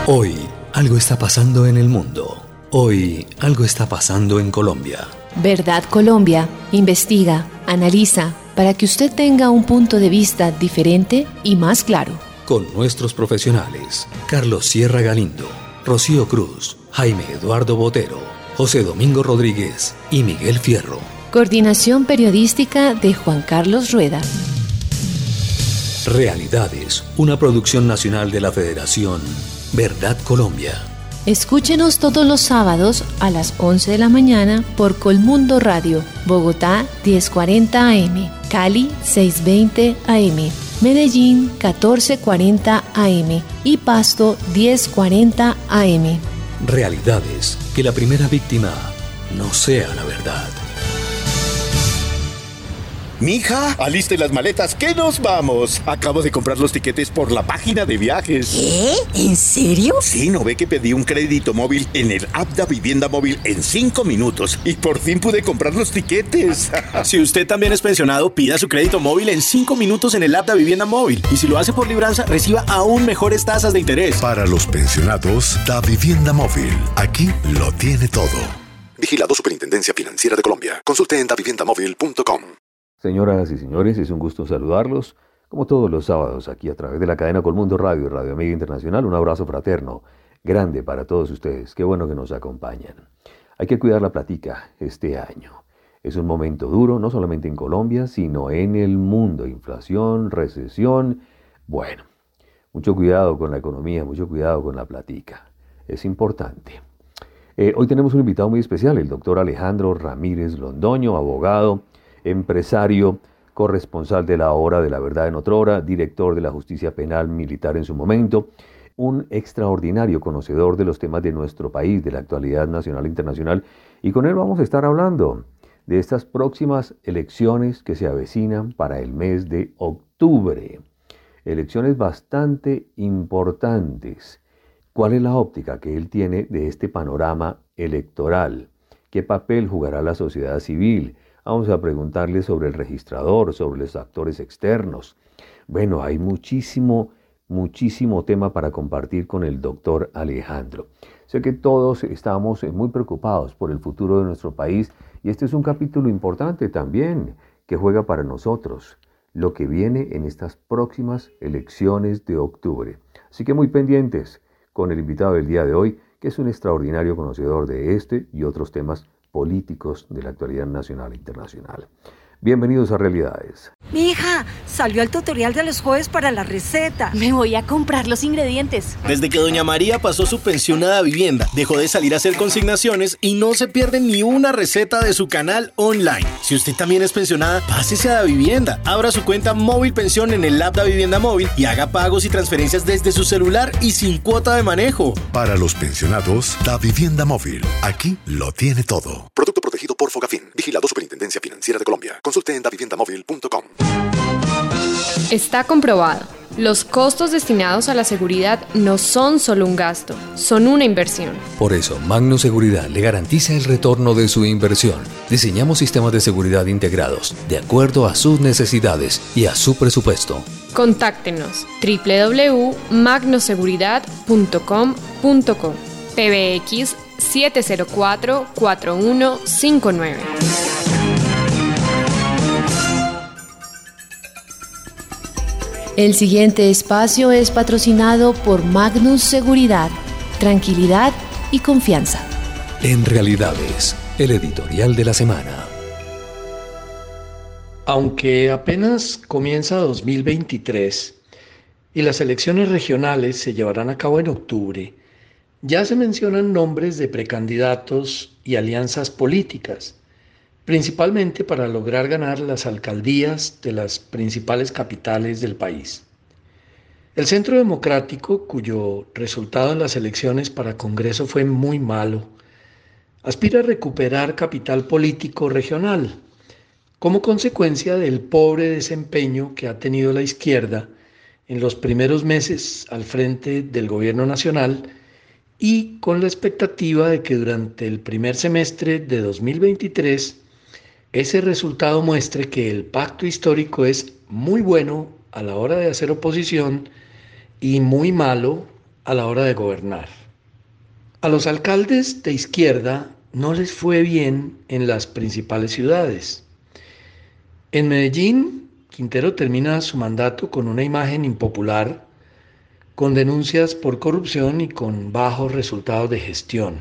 Hoy algo está pasando en el mundo. Hoy algo está pasando en Colombia. Verdad Colombia investiga, analiza, para que usted tenga un punto de vista diferente y más claro. Con nuestros profesionales, Carlos Sierra Galindo, Rocío Cruz, Jaime Eduardo Botero, José Domingo Rodríguez y Miguel Fierro. Coordinación periodística de Juan Carlos Rueda. Realidades, una producción nacional de la Federación Verdad Colombia. Escúchenos todos los sábados a las 11 de la mañana por Colmundo Radio, Bogotá 1040 AM, Cali 620 AM, Medellín 1440 AM y Pasto 1040 AM. Realidades, que la primera víctima no sea la verdad. Mija, aliste las maletas, que nos vamos. Acabo de comprar los tiquetes por la página de viajes. ¿Qué? ¿En serio? Sí, ¿no ve que pedí un crédito móvil en el app de Vivienda Móvil en 5 minutos? Y por fin pude comprar los tiquetes. Si usted también es pensionado, pida su crédito móvil en 5 minutos en el app de Vivienda Móvil. Y si lo hace por libranza, reciba aún mejores tasas de interés. Para los pensionados, Da Vivienda Móvil. Aquí lo tiene todo. Vigilado Superintendencia Financiera de Colombia. Consulte en daviviendamóvil.com. Señoras y señores, es un gusto saludarlos, como todos los sábados, aquí a través de la cadena Colmundo Radio y Radio Amiga Internacional. Un abrazo fraterno, grande para todos ustedes. Qué bueno que nos acompañan. Hay que cuidar la platica este año. Es un momento duro, no solamente en Colombia, sino en el mundo. Inflación, recesión. Bueno, mucho cuidado con la economía, mucho cuidado con la platica. Es importante. Hoy tenemos un invitado muy especial, el doctor Alejandro Ramírez Londoño, abogado, empresario, corresponsal de la Hora de la Verdad en Otrora, director de la Justicia Penal Militar en su momento, un extraordinario conocedor de los temas de nuestro país, de la actualidad nacional e internacional, y con él vamos a estar hablando de estas próximas elecciones que se avecinan para el mes de octubre. Elecciones bastante importantes. ¿Cuál es la óptica que él tiene de este panorama electoral? ¿Qué papel jugará la sociedad civil? Vamos a preguntarle sobre el registrador, sobre los actores externos. Bueno, hay muchísimo tema para compartir con el doctor Alejandro. Sé que todos estamos muy preocupados por el futuro de nuestro país y este es un capítulo importante también que juega para nosotros, lo que viene en estas próximas elecciones de octubre. Así que muy pendientes con el invitado del día de hoy, que es un extraordinario conocedor de este y otros temas políticos de la actualidad nacional e internacional. Bienvenidos a Realidades. Mi hija, salió el tutorial de los jueves para la receta. Me voy a comprar los ingredientes. Desde que doña María pasó su pensión a Davivienda, dejó de salir a hacer consignaciones y no se pierde ni una receta de su canal online. Si usted también es pensionada, pásese a Davivienda. Abra su cuenta Móvil Pensión en el app Davivienda Móvil y haga pagos y transferencias desde su celular y sin cuota de manejo. Para los pensionados, Da Vivienda Móvil. Aquí lo tiene todo. Producto protegido por Fogafín. Vigilado Superintendencia Financiera de Colombia. Consulte en daviviendamóvil.com. Está comprobado. Los costos destinados a la seguridad no son solo un gasto, son una inversión. Por eso, Magno Seguridad le garantiza el retorno de su inversión. Diseñamos sistemas de seguridad integrados, de acuerdo a sus necesidades y a su presupuesto. Contáctenos www.magnoseguridad.com.co PBX 704-4159. El siguiente espacio es patrocinado por Magnus Seguridad, tranquilidad y confianza. En Realidades, el editorial de la semana. Aunque apenas comienza 2023 y las elecciones regionales se llevarán a cabo en octubre, ya se mencionan nombres de precandidatos y alianzas políticas, principalmente para lograr ganar las alcaldías de las principales capitales del país. El Centro Democrático, cuyo resultado en las elecciones para Congreso fue muy malo, aspira a recuperar capital político regional, como consecuencia del pobre desempeño que ha tenido la izquierda en los primeros meses al frente del gobierno nacional y con la expectativa de que durante el primer semestre de 2023 ese resultado muestre que el pacto histórico es muy bueno a la hora de hacer oposición y muy malo a la hora de gobernar. A los alcaldes de izquierda no les fue bien en las principales ciudades. En Medellín, Quintero termina su mandato con una imagen impopular, con denuncias por corrupción y con bajos resultados de gestión.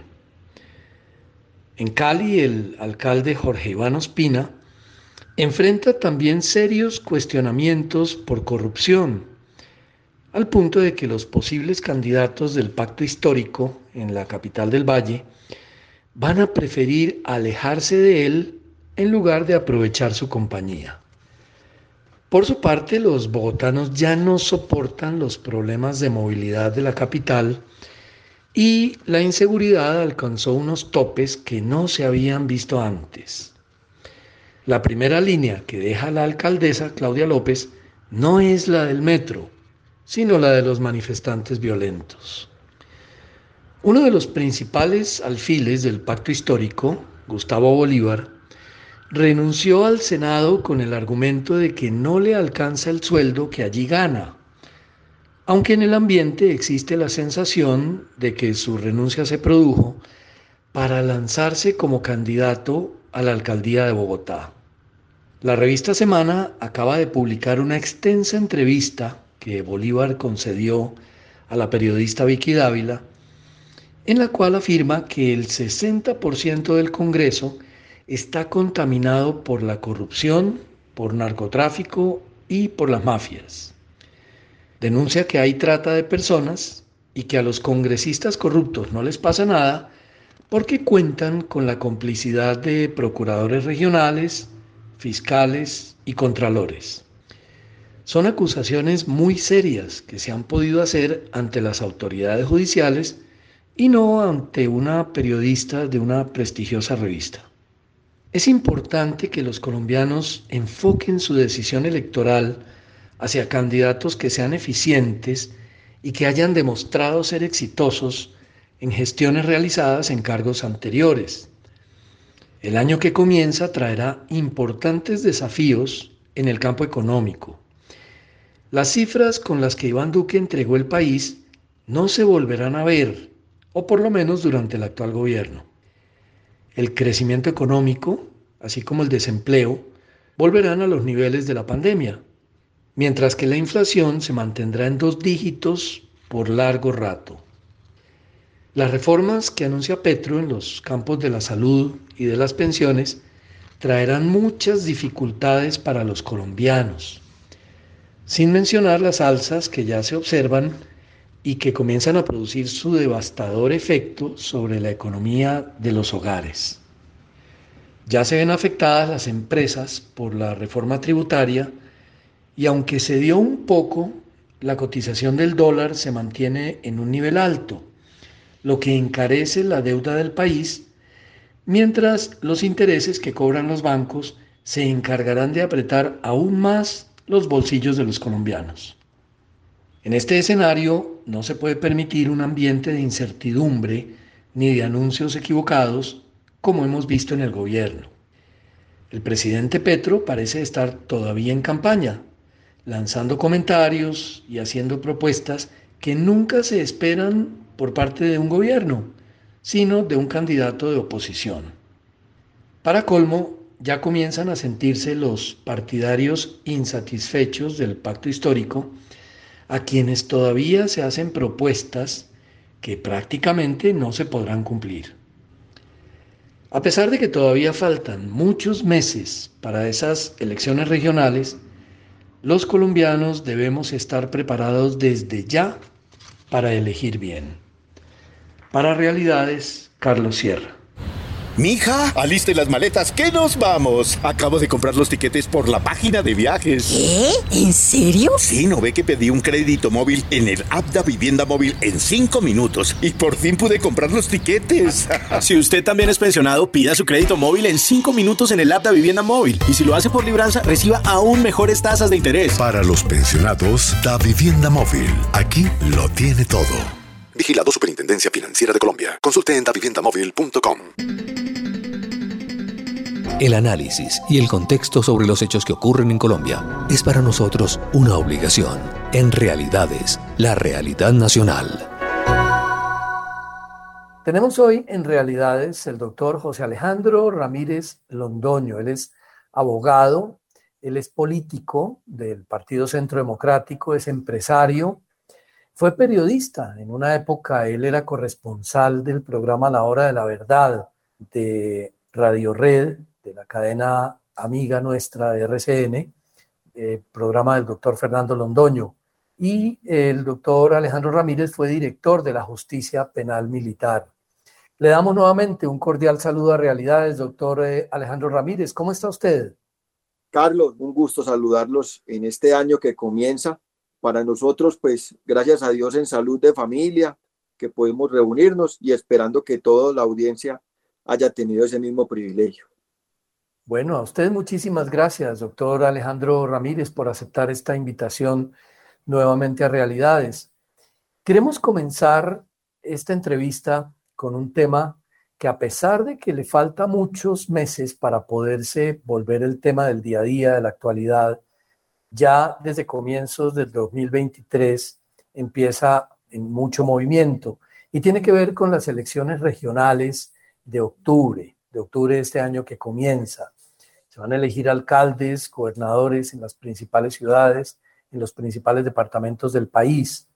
En Cali, el alcalde Jorge Iván Ospina enfrenta también serios cuestionamientos por corrupción, al punto de que los posibles candidatos del pacto histórico en la capital del Valle van a preferir alejarse de él en lugar de aprovechar su compañía. Por su parte, los bogotanos ya no soportan los problemas de movilidad de la capital y la inseguridad alcanzó unos topes que no se habían visto antes. La primera línea que deja la alcaldesa Claudia López no es la del metro, sino la de los manifestantes violentos. Uno de los principales alfiles del pacto histórico, Gustavo Bolívar, renunció al Senado con el argumento de que no le alcanza el sueldo que allí gana, aunque en el ambiente existe la sensación de que su renuncia se produjo para lanzarse como candidato a la alcaldía de Bogotá. La revista Semana acaba de publicar una extensa entrevista que Bolívar concedió a la periodista Vicky Dávila, en la cual afirma que el 60% del Congreso está contaminado por la corrupción, por narcotráfico y por las mafias. Denuncia que hay trata de personas y que a los congresistas corruptos no les pasa nada porque cuentan con la complicidad de procuradores regionales, fiscales y contralores. Son acusaciones muy serias que se han podido hacer ante las autoridades judiciales y no ante una periodista de una prestigiosa revista. Es importante que los colombianos enfoquen su decisión electoral hacia candidatos que sean eficientes y que hayan demostrado ser exitosos en gestiones realizadas en cargos anteriores. El año que comienza traerá importantes desafíos en el campo económico. Las cifras con las que Iván Duque entregó el país no se volverán a ver, o por lo menos durante el actual gobierno. El crecimiento económico, así como el desempleo, volverán a los niveles de la pandemia, mientras que la inflación se mantendrá en 2 dígitos por largo rato. Las reformas que anuncia Petro en los campos de la salud y de las pensiones traerán muchas dificultades para los colombianos, sin mencionar las alzas que ya se observan y que comienzan a producir su devastador efecto sobre la economía de los hogares. Ya se ven afectadas las empresas por la reforma tributaria y aunque se dio un poco, la cotización del dólar se mantiene en un nivel alto, lo que encarece la deuda del país, mientras los intereses que cobran los bancos se encargarán de apretar aún más los bolsillos de los colombianos. En este escenario no se puede permitir un ambiente de incertidumbre ni de anuncios equivocados como hemos visto en el gobierno. El presidente Petro parece estar todavía en campaña, lanzando comentarios y haciendo propuestas que nunca se esperan por parte de un gobierno, sino de un candidato de oposición. Para colmo, ya comienzan a sentirse los partidarios insatisfechos del pacto histórico, a quienes todavía se hacen propuestas que prácticamente no se podrán cumplir. A pesar de que todavía faltan muchos meses para esas elecciones regionales, los colombianos debemos estar preparados desde ya para elegir bien. Para Realidades, Carlos Sierra. Mija, aliste las maletas, que nos vamos. Acabo de comprar los tiquetes por la página de viajes. ¿Qué? ¿En serio? Sí, ¿no ve que pedí un crédito móvil en el app Da Vivienda Móvil en 5 minutos? Y por fin pude comprar los tiquetes. Si usted también es pensionado, pida su crédito móvil en 5 minutos en el app Da Vivienda Móvil. Y si lo hace por libranza, reciba aún mejores tasas de interés. Para los pensionados, Da Vivienda Móvil. Aquí lo tiene todo. Vigilado Superintendencia Financiera de Colombia. Consulte en daviviendamóvil.com. El análisis y el contexto sobre los hechos que ocurren en Colombia es para nosotros una obligación. En Realidades, la realidad nacional. Tenemos hoy en Realidades el doctor José Alejandro Ramírez Londoño. Él es abogado, él es político del Partido Centro Democrático, es empresario, fue periodista. En una época él era corresponsal del programa La Hora de la Verdad de Radio Red, de la cadena amiga nuestra de RCN, programa del doctor Fernando Londoño. Y el doctor Alejandro Ramírez fue director de la Justicia Penal Militar. Le damos nuevamente un cordial saludo a Realidades, doctor Alejandro Ramírez. ¿Cómo está usted? Carlos, un gusto saludarlos en este año que comienza. Para nosotros, pues, gracias a Dios en salud de familia, que podemos reunirnos y esperando que toda la audiencia haya tenido ese mismo privilegio. Bueno, a usted muchísimas gracias, doctor Alejandro Ramírez, por aceptar esta invitación nuevamente a Realidades. Queremos comenzar esta entrevista con un tema que, a pesar de que le falta muchos meses para poderse volver el tema del día a día, de la actualidad, ya desde comienzos del 2023 empieza en mucho movimiento y tiene que ver con las elecciones regionales de octubre de este año que comienza. Se van a elegir alcaldes, gobernadores en las principales ciudades, en los principales departamentos del país.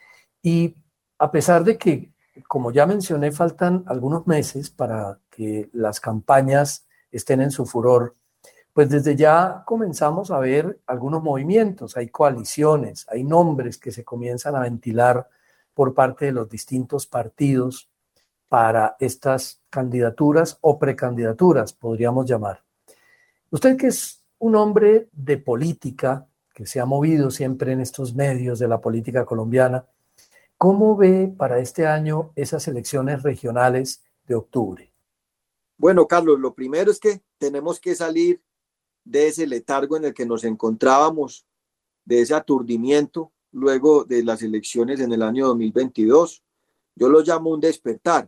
Y a pesar de que, como ya mencioné, faltan algunos meses para que las campañas estén en su furor, pues desde ya comenzamos a ver algunos movimientos, hay coaliciones, hay nombres que se comienzan a ventilar por parte de los distintos partidos para estas candidaturas o precandidaturas, podríamos llamar. Usted, que es un hombre de política, que se ha movido siempre en estos medios de la política colombiana, ¿cómo ve para este año esas elecciones regionales de octubre? Bueno, Carlos, lo primero es que tenemos que salir de ese letargo en el que nos encontrábamos, de ese aturdimiento luego de las elecciones en el año 2022. Yo lo llamo un despertar,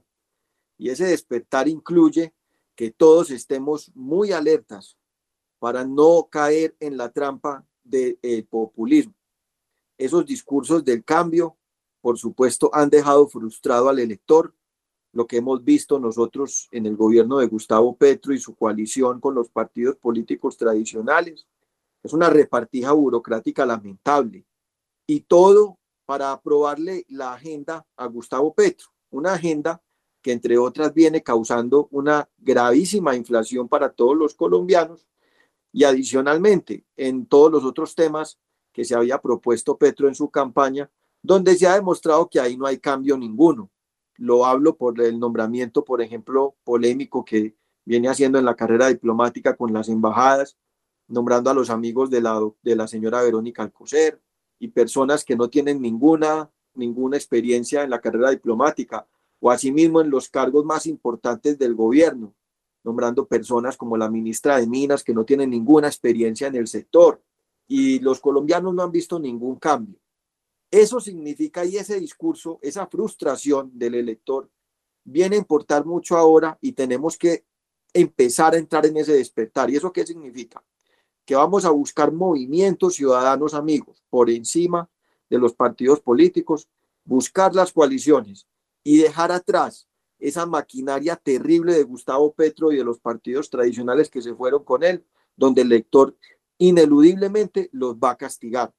y ese despertar incluye que todos estemos muy alertas para no caer en la trampa del populismo. Esos discursos del cambio, por supuesto, han dejado frustrado al elector. Lo que hemos visto nosotros en el gobierno de Gustavo Petro y su coalición con los partidos políticos tradicionales es una repartija burocrática lamentable, y todo para aprobarle la agenda a Gustavo Petro, una agenda que, entre otras, viene causando una gravísima inflación para todos los colombianos, y adicionalmente en todos los otros temas que se había propuesto Petro en su campaña, donde se ha demostrado que ahí no hay cambio ninguno. Lo hablo por el nombramiento, por ejemplo, polémico que viene haciendo en la carrera diplomática con las embajadas, nombrando a los amigos de la señora Verónica Alcocer y personas que no tienen ninguna experiencia en la carrera diplomática, o asimismo en los cargos más importantes del gobierno, nombrando personas como la ministra de Minas que no tienen ninguna experiencia en el sector, y los colombianos no han visto ningún cambio. Eso significa, y ese discurso, esa frustración del elector, viene a importar mucho ahora, y tenemos que empezar a entrar en ese despertar. ¿Y eso qué significa? Que vamos a buscar movimientos ciudadanos amigos por encima de los partidos políticos, buscar las coaliciones y dejar atrás esa maquinaria terrible de Gustavo Petro y de los partidos tradicionales que se fueron con él, donde el elector ineludiblemente los va a castigar.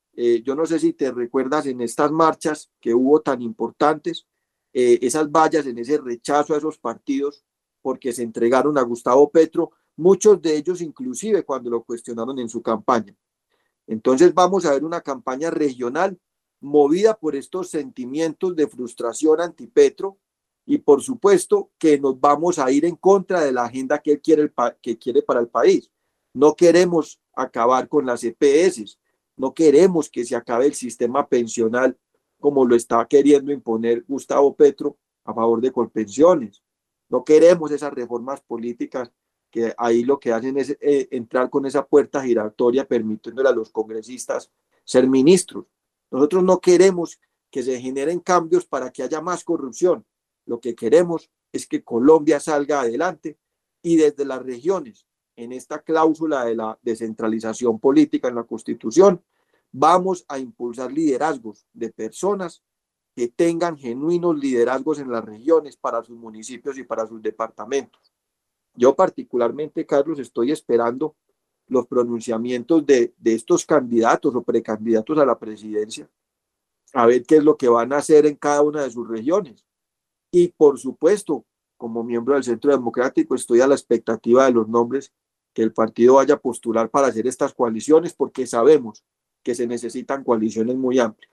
Yo no sé si te recuerdas en estas marchas que hubo tan importantes, esas vallas en ese rechazo a esos partidos porque se entregaron a Gustavo Petro, muchos de ellos inclusive cuando lo cuestionaron en su campaña. Entonces vamos a ver una campaña regional movida por estos sentimientos de frustración anti-Petro, y por supuesto que nos vamos a ir en contra de la agenda que él quiere para el país. No queremos acabar con las EPS, no queremos que se acabe el sistema pensional como lo está queriendo imponer Gustavo Petro a favor de Colpensiones. No queremos esas reformas políticas que ahí lo que hacen es entrar con esa puerta giratoria permitiéndole a los congresistas ser ministros. Nosotros no queremos que se generen cambios para que haya más corrupción. Lo que queremos es que Colombia salga adelante, y desde las regiones, en esta cláusula de la descentralización política en la Constitución, vamos a impulsar liderazgos de personas que tengan genuinos liderazgos en las regiones para sus municipios y para sus departamentos. Yo particularmente, Carlos, estoy esperando los pronunciamientos de estos candidatos o precandidatos a la presidencia, a ver qué es lo que van a hacer en cada una de sus regiones. Y por supuesto, como miembro del Centro Democrático, estoy a la expectativa de los nombres que el partido vaya a postular para hacer estas coaliciones, porque sabemos que se necesitan coaliciones muy amplias.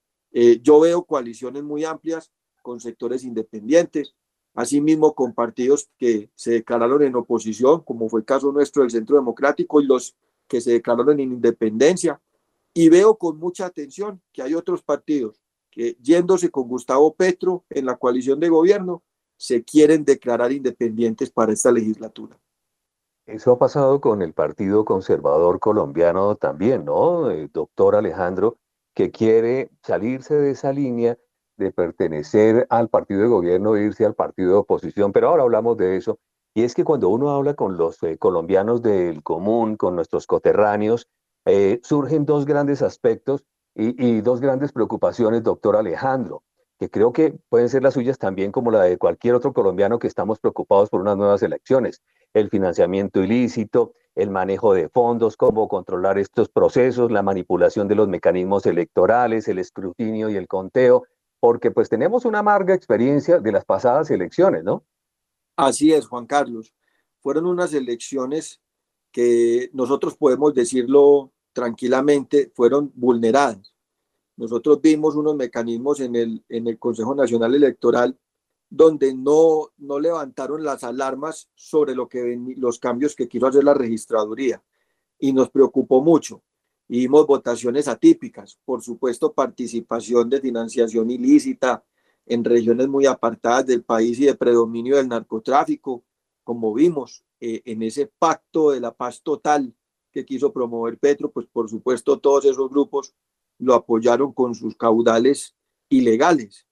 Yo veo coaliciones muy amplias con sectores independientes, asimismo con partidos que se declararon en oposición, como fue el caso nuestro del Centro Democrático, y los que se declararon en independencia. Y veo con mucha atención que hay otros partidos que, yéndose con Gustavo Petro en la coalición de gobierno, se quieren declarar independientes para esta legislatura. Eso ha pasado con el Partido Conservador Colombiano también, ¿no? Doctor Alejandro, que quiere salirse de esa línea de pertenecer al partido de gobierno e irse al partido de oposición, pero ahora hablamos de eso. Y es que cuando uno habla con los colombianos del común, con nuestros coterráneos, surgen dos grandes aspectos y dos grandes preocupaciones, doctor Alejandro, que creo que pueden ser las suyas también como la de cualquier otro colombiano que estamos preocupados por unas nuevas elecciones. El financiamiento ilícito, el manejo de fondos, cómo controlar estos procesos, la manipulación de los mecanismos electorales, el escrutinio y el conteo, porque pues tenemos una amarga experiencia de las pasadas elecciones, ¿no? Así es, Juan Carlos. Fueron unas elecciones que nosotros podemos decirlo tranquilamente, fueron vulneradas. Nosotros vimos unos mecanismos en el Consejo Nacional Electoral donde no levantaron las alarmas sobre los cambios que quiso hacer la registraduría, y nos preocupó mucho. Y vimos votaciones atípicas, por supuesto participación de financiación ilícita en regiones muy apartadas del país y de predominio del narcotráfico, como vimos en ese pacto de la paz total que quiso promover Petro. Pues por supuesto todos esos grupos lo apoyaron con sus caudales ilegales.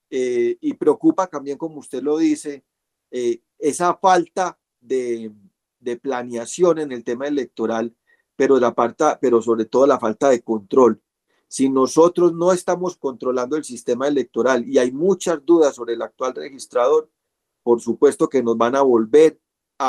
Y preocupa también, como usted lo dice, esa falta de planeación en el tema electoral, pero sobre todo la falta de control. Si nosotros no estamos controlando el sistema electoral y hay muchas dudas sobre el actual registrador, por supuesto que nos van a volver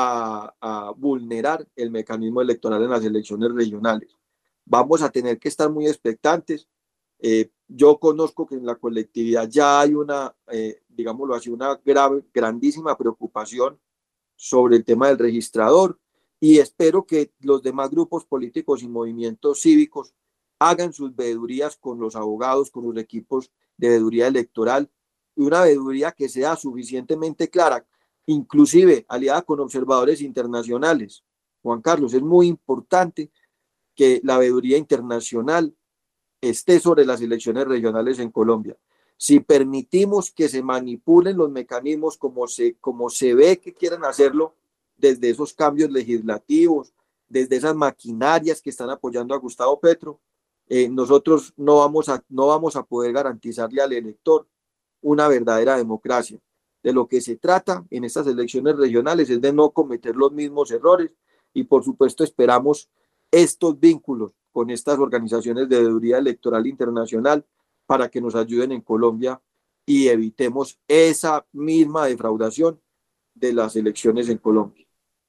a vulnerar el mecanismo electoral en las elecciones regionales. Vamos a tener que estar muy expectantes. Yo conozco que en la colectividad ya hay digámoslo así, una grandísima preocupación sobre el tema del registrador, y espero que los demás grupos políticos y movimientos cívicos hagan sus veedurías con los abogados, con los equipos de veeduría electoral, y una veeduría que sea suficientemente clara, inclusive aliada con observadores internacionales. Juan Carlos, es muy importante que la veeduría internacional esté sobre las elecciones regionales en Colombia. Si permitimos que se manipulen los mecanismos como se ve que quieren hacerlo, desde esos cambios legislativos, desde esas maquinarias que están apoyando a Gustavo Petro, nosotros no vamos a poder garantizarle al elector una verdadera democracia. De lo que se trata en estas elecciones regionales es de no cometer los mismos errores, y por supuesto esperamos estos vínculos con estas organizaciones de veeduría electoral internacional para que nos ayuden en Colombia y evitemos esa misma defraudación de las elecciones en Colombia.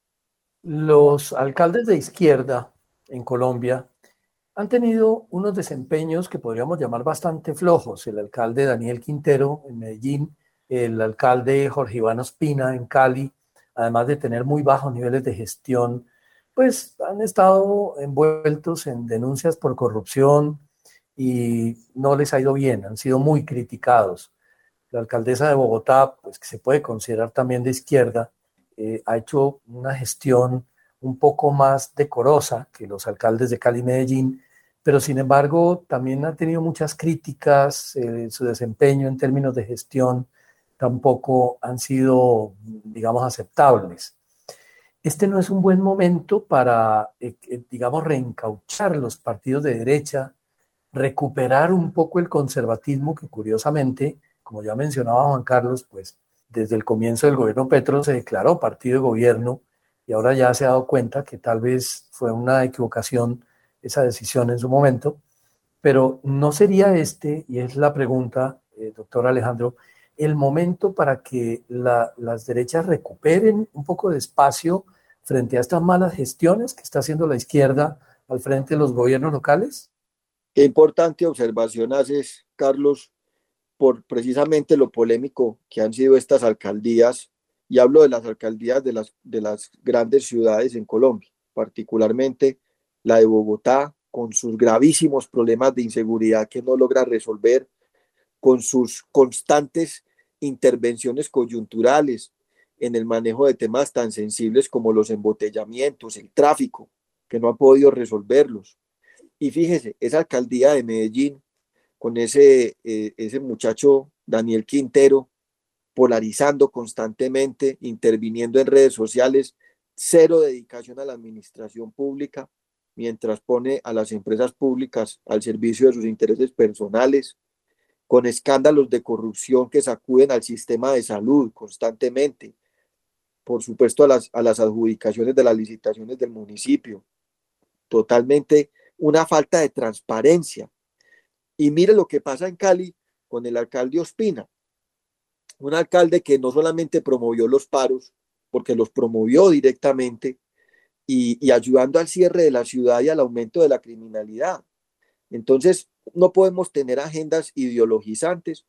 Los alcaldes de izquierda en Colombia han tenido unos desempeños que podríamos llamar bastante flojos. El alcalde Daniel Quintero en Medellín, el alcalde Jorge Iván Ospina en Cali, además de tener muy bajos niveles de gestión, pues han estado envueltos en denuncias por corrupción y no les ha ido bien, han sido muy criticados. La alcaldesa de Bogotá, pues que se puede considerar también de izquierda, ha hecho una gestión un poco más decorosa que los alcaldes de Cali y Medellín, pero sin embargo también ha tenido muchas críticas. Su desempeño en términos de gestión tampoco han sido, digamos, aceptables. Este no es un buen momento para, digamos, reencauchar los partidos de derecha, recuperar un poco el conservatismo que curiosamente, como ya mencionaba Juan Carlos, pues desde el comienzo del gobierno Petro se declaró partido de gobierno y ahora ya se ha dado cuenta que tal vez fue una equivocación esa decisión en su momento, pero no sería y es la pregunta, doctor Alejandro, el momento para que las derechas recuperen un poco de espacio frente a estas malas gestiones que está haciendo la izquierda al frente de los gobiernos locales? Qué importante observación haces, Carlos, por precisamente lo polémico que han sido estas alcaldías, y hablo de las alcaldías de las grandes ciudades en Colombia, particularmente la de Bogotá, con sus gravísimos problemas de inseguridad que no logra resolver, con sus constantes intervenciones coyunturales en el manejo de temas tan sensibles como los embotellamientos, el tráfico, que no ha podido resolverlos. Y fíjese, esa alcaldía de Medellín, con ese muchacho Daniel Quintero, polarizando constantemente, interviniendo en redes sociales, cero dedicación a la administración pública, mientras pone a las empresas públicas al servicio de sus intereses personales, con escándalos de corrupción que sacuden al sistema de salud constantemente, por supuesto a las adjudicaciones de las licitaciones del municipio, totalmente una falta de transparencia. Y mire lo que pasa en Cali con el alcalde Ospina, un alcalde que no solamente promovió los paros, porque los promovió directamente y ayudando al cierre de la ciudad y al aumento de la criminalidad. Entonces, no podemos tener agendas ideologizantes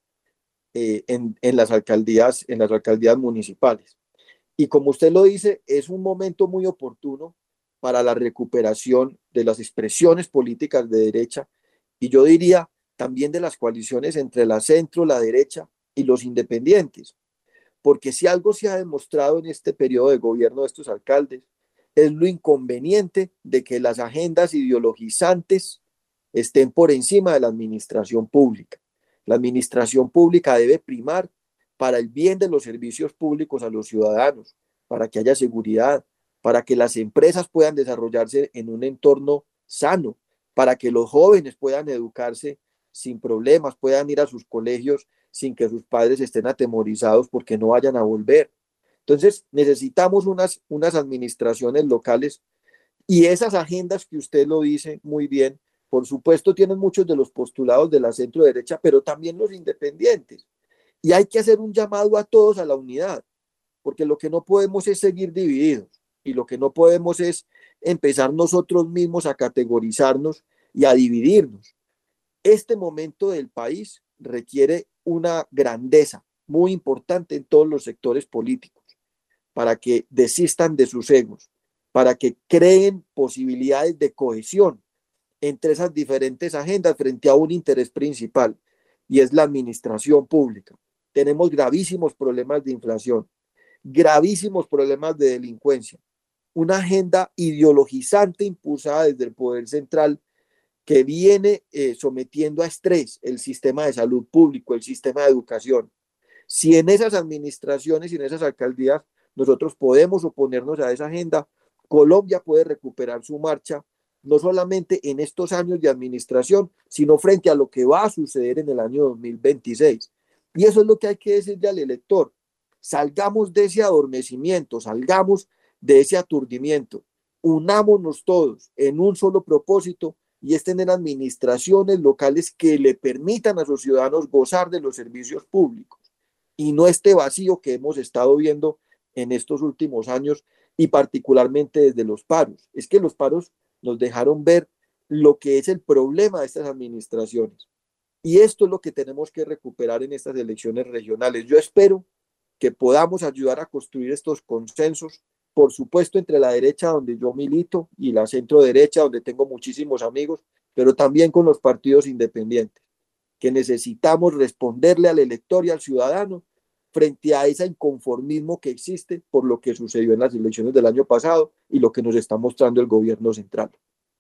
en las alcaldías municipales. Y como usted lo dice, es un momento muy oportuno para la recuperación de las expresiones políticas de derecha, y yo diría también de las coaliciones entre la centro, la derecha y los independientes, porque si algo se ha demostrado en este periodo de gobierno de estos alcaldes es lo inconveniente de que las agendas ideologizantes estén por encima de la administración pública. La administración pública debe primar para el bien de los servicios públicos a los ciudadanos, para que haya seguridad, para que las empresas puedan desarrollarse en un entorno sano, para que los jóvenes puedan educarse sin problemas, puedan ir a sus colegios sin que sus padres estén atemorizados porque no vayan a volver. Entonces necesitamos unas administraciones locales, y esas agendas que usted lo dice muy bien, por supuesto tienen muchos de los postulados de la centro derecha, pero también los independientes. Y hay que hacer un llamado a todos a la unidad, porque lo que no podemos es seguir divididos, y lo que no podemos es empezar nosotros mismos a categorizarnos y a dividirnos. Este momento del país requiere una grandeza muy importante en todos los sectores políticos, para que desistan de sus egos, para que creen posibilidades de cohesión entre esas diferentes agendas frente a un interés principal, y es la administración pública. Tenemos gravísimos problemas de inflación, gravísimos problemas de delincuencia, una agenda ideologizante impulsada desde el poder central que viene sometiendo a estrés el sistema de salud público, el sistema de educación. Si en esas administraciones y en esas alcaldías nosotros podemos oponernos a esa agenda, Colombia puede recuperar su marcha, no solamente en estos años de administración, sino frente a lo que va a suceder en el año 2026. Y eso es lo que hay que decirle al elector. Salgamos de ese adormecimiento, salgamos de ese aturdimiento, unámonos todos en un solo propósito, y es tener administraciones locales que le permitan a sus ciudadanos gozar de los servicios públicos, y no este vacío que hemos estado viendo en estos últimos años, y particularmente desde los paros. Es que los paros nos dejaron ver lo que es el problema de estas administraciones. Y esto es lo que tenemos que recuperar en estas elecciones regionales. Yo espero que podamos ayudar a construir estos consensos, por supuesto entre la derecha, donde yo milito, y la centro derecha, donde tengo muchísimos amigos, pero también con los partidos independientes, que necesitamos responderle al elector y al ciudadano frente a ese inconformismo que existe por lo que sucedió en las elecciones del año pasado y lo que nos está mostrando el gobierno central.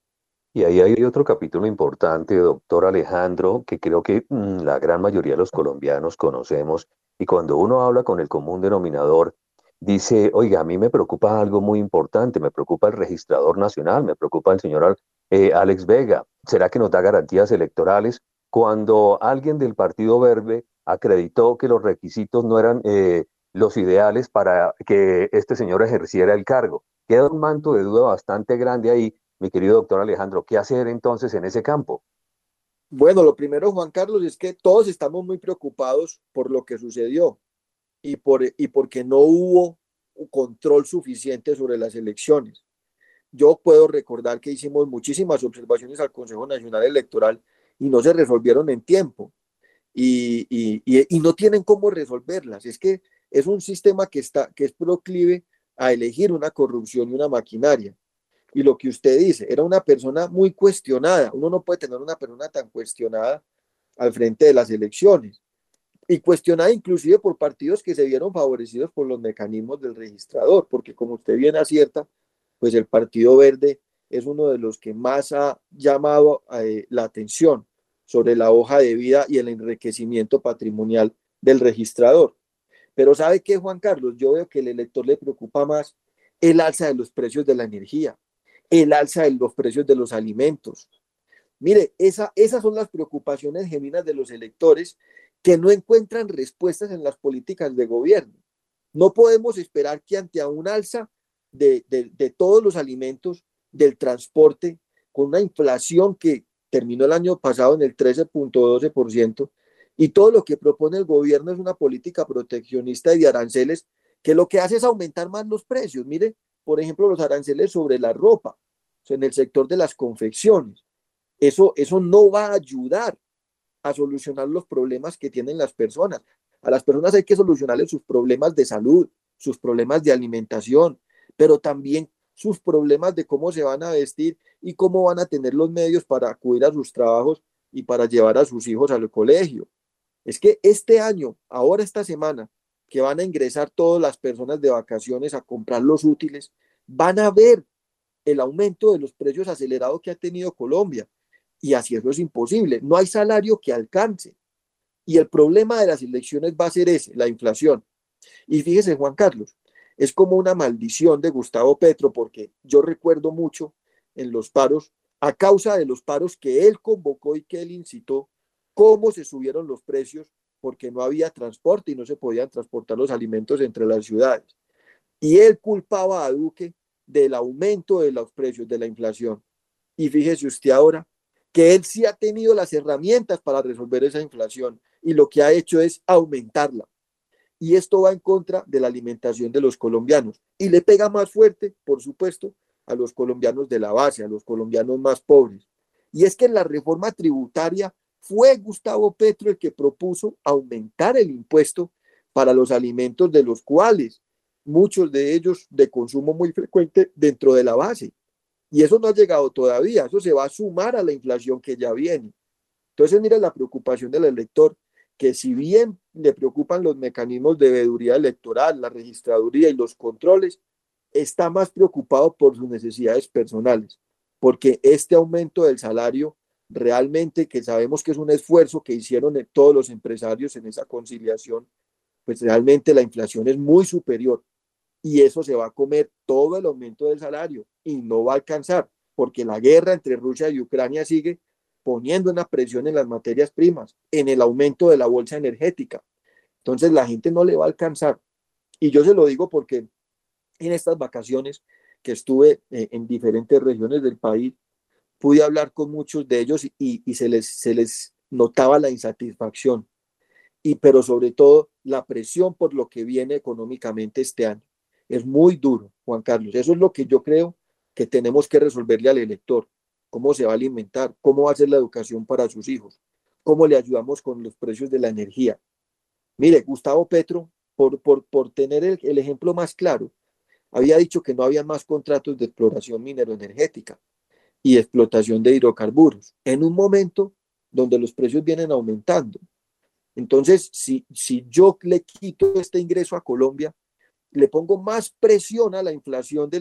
Y ahí hay otro capítulo importante, doctor Alejandro, que creo que la gran mayoría de los colombianos conocemos, y cuando uno habla con el común denominador, dice, oiga, a mí me preocupa algo muy importante, me preocupa el registrador nacional, me preocupa el señor Alex Vega. ¿Será que nos da garantías electorales? Cuando alguien del Partido Verde acreditó que los requisitos no eran los ideales para que este señor ejerciera el cargo. Queda un manto de duda bastante grande ahí, mi querido doctor Alejandro. ¿Qué hacer entonces en ese campo? Bueno, lo primero, Juan Carlos, es que todos estamos muy preocupados por lo que sucedió y porque no hubo un control suficiente sobre las elecciones. Yo puedo recordar que hicimos muchísimas observaciones al Consejo Nacional Electoral y no se resolvieron en tiempo y no tienen cómo resolverlas. Es que es un sistema que es proclive a elegir una corrupción y una maquinaria. Y lo que usted dice, era una persona muy cuestionada. Uno no puede tener una persona tan cuestionada al frente de las elecciones. Y cuestionada inclusive por partidos que se vieron favorecidos por los mecanismos del registrador, porque como usted bien acierta, pues el Partido Verde es uno de los que más ha llamado la atención sobre la hoja de vida y el enriquecimiento patrimonial del registrador. Pero ¿sabe qué, Juan Carlos? Yo veo que al elector le preocupa más el alza de los precios de la energía, el alza de los precios de los alimentos. Mire, esas son las preocupaciones genuinas de los electores que no encuentran respuestas en las políticas de gobierno. No podemos esperar que ante un alza de todos los alimentos, del transporte, con una inflación que terminó el año pasado en el 13.12%, y todo lo que propone el gobierno es una política proteccionista y de aranceles que lo que hace es aumentar más los precios. Mire, por ejemplo, los aranceles sobre la ropa, o sea, en el sector de las confecciones. Eso no va a ayudar a solucionar los problemas que tienen las personas. A las personas hay que solucionarles sus problemas de salud, sus problemas de alimentación, pero también sus problemas de cómo se van a vestir y cómo van a tener los medios para acudir a sus trabajos y para llevar a sus hijos al colegio. Es que este año, ahora esta semana, que van a ingresar todas las personas de vacaciones a comprar los útiles, van a ver el aumento de los precios acelerados que ha tenido Colombia. Y así eso es imposible. No hay salario que alcance. Y el problema de las elecciones va a ser ese, la inflación. Y fíjese, Juan Carlos, es como una maldición de Gustavo Petro, porque yo recuerdo mucho en los paros, a causa de los paros que él convocó y que él incitó, cómo se subieron los precios porque no había transporte y no se podían transportar los alimentos entre las ciudades. Y él culpaba a Duque del aumento de los precios, de la inflación. Y fíjese usted ahora que él sí ha tenido las herramientas para resolver esa inflación y lo que ha hecho es aumentarla. Y esto va en contra de la alimentación de los colombianos y le pega más fuerte, por supuesto, a los colombianos de la base, a los colombianos más pobres. Y es que en la reforma tributaria fue Gustavo Petro el que propuso aumentar el impuesto para los alimentos, de los cuales muchos de ellos de consumo muy frecuente dentro de la base. Y eso no ha llegado todavía, eso se va a sumar a la inflación que ya viene. Entonces, mira la preocupación del elector, que si bien le preocupan los mecanismos de veeduría electoral, la registraduría y los controles, está más preocupado por sus necesidades personales, porque este aumento del salario realmente, que sabemos que es un esfuerzo que hicieron todos los empresarios en esa conciliación, pues realmente la inflación es muy superior y eso se va a comer todo el aumento del salario y no va a alcanzar, porque la guerra entre Rusia y Ucrania sigue poniendo una presión en las materias primas, en el aumento de la bolsa energética. Entonces la gente no le va a alcanzar. Y yo se lo digo porque en estas vacaciones que estuve en diferentes regiones del país, pude hablar con muchos de ellos y se les notaba la insatisfacción, pero sobre todo la presión por lo que viene económicamente este año. Es muy duro, Juan Carlos. Eso es lo que yo creo que tenemos que resolverle al elector. ¿Cómo se va a alimentar? ¿Cómo va a ser la educación para sus hijos? ¿Cómo le ayudamos con los precios de la energía? Mire, Gustavo Petro, por tener el ejemplo más claro, había dicho que no había más contratos de exploración mineroenergética y explotación de hidrocarburos, en un momento donde los precios vienen aumentando. Entonces, si yo le quito este ingreso a Colombia, le pongo más presión a la inflación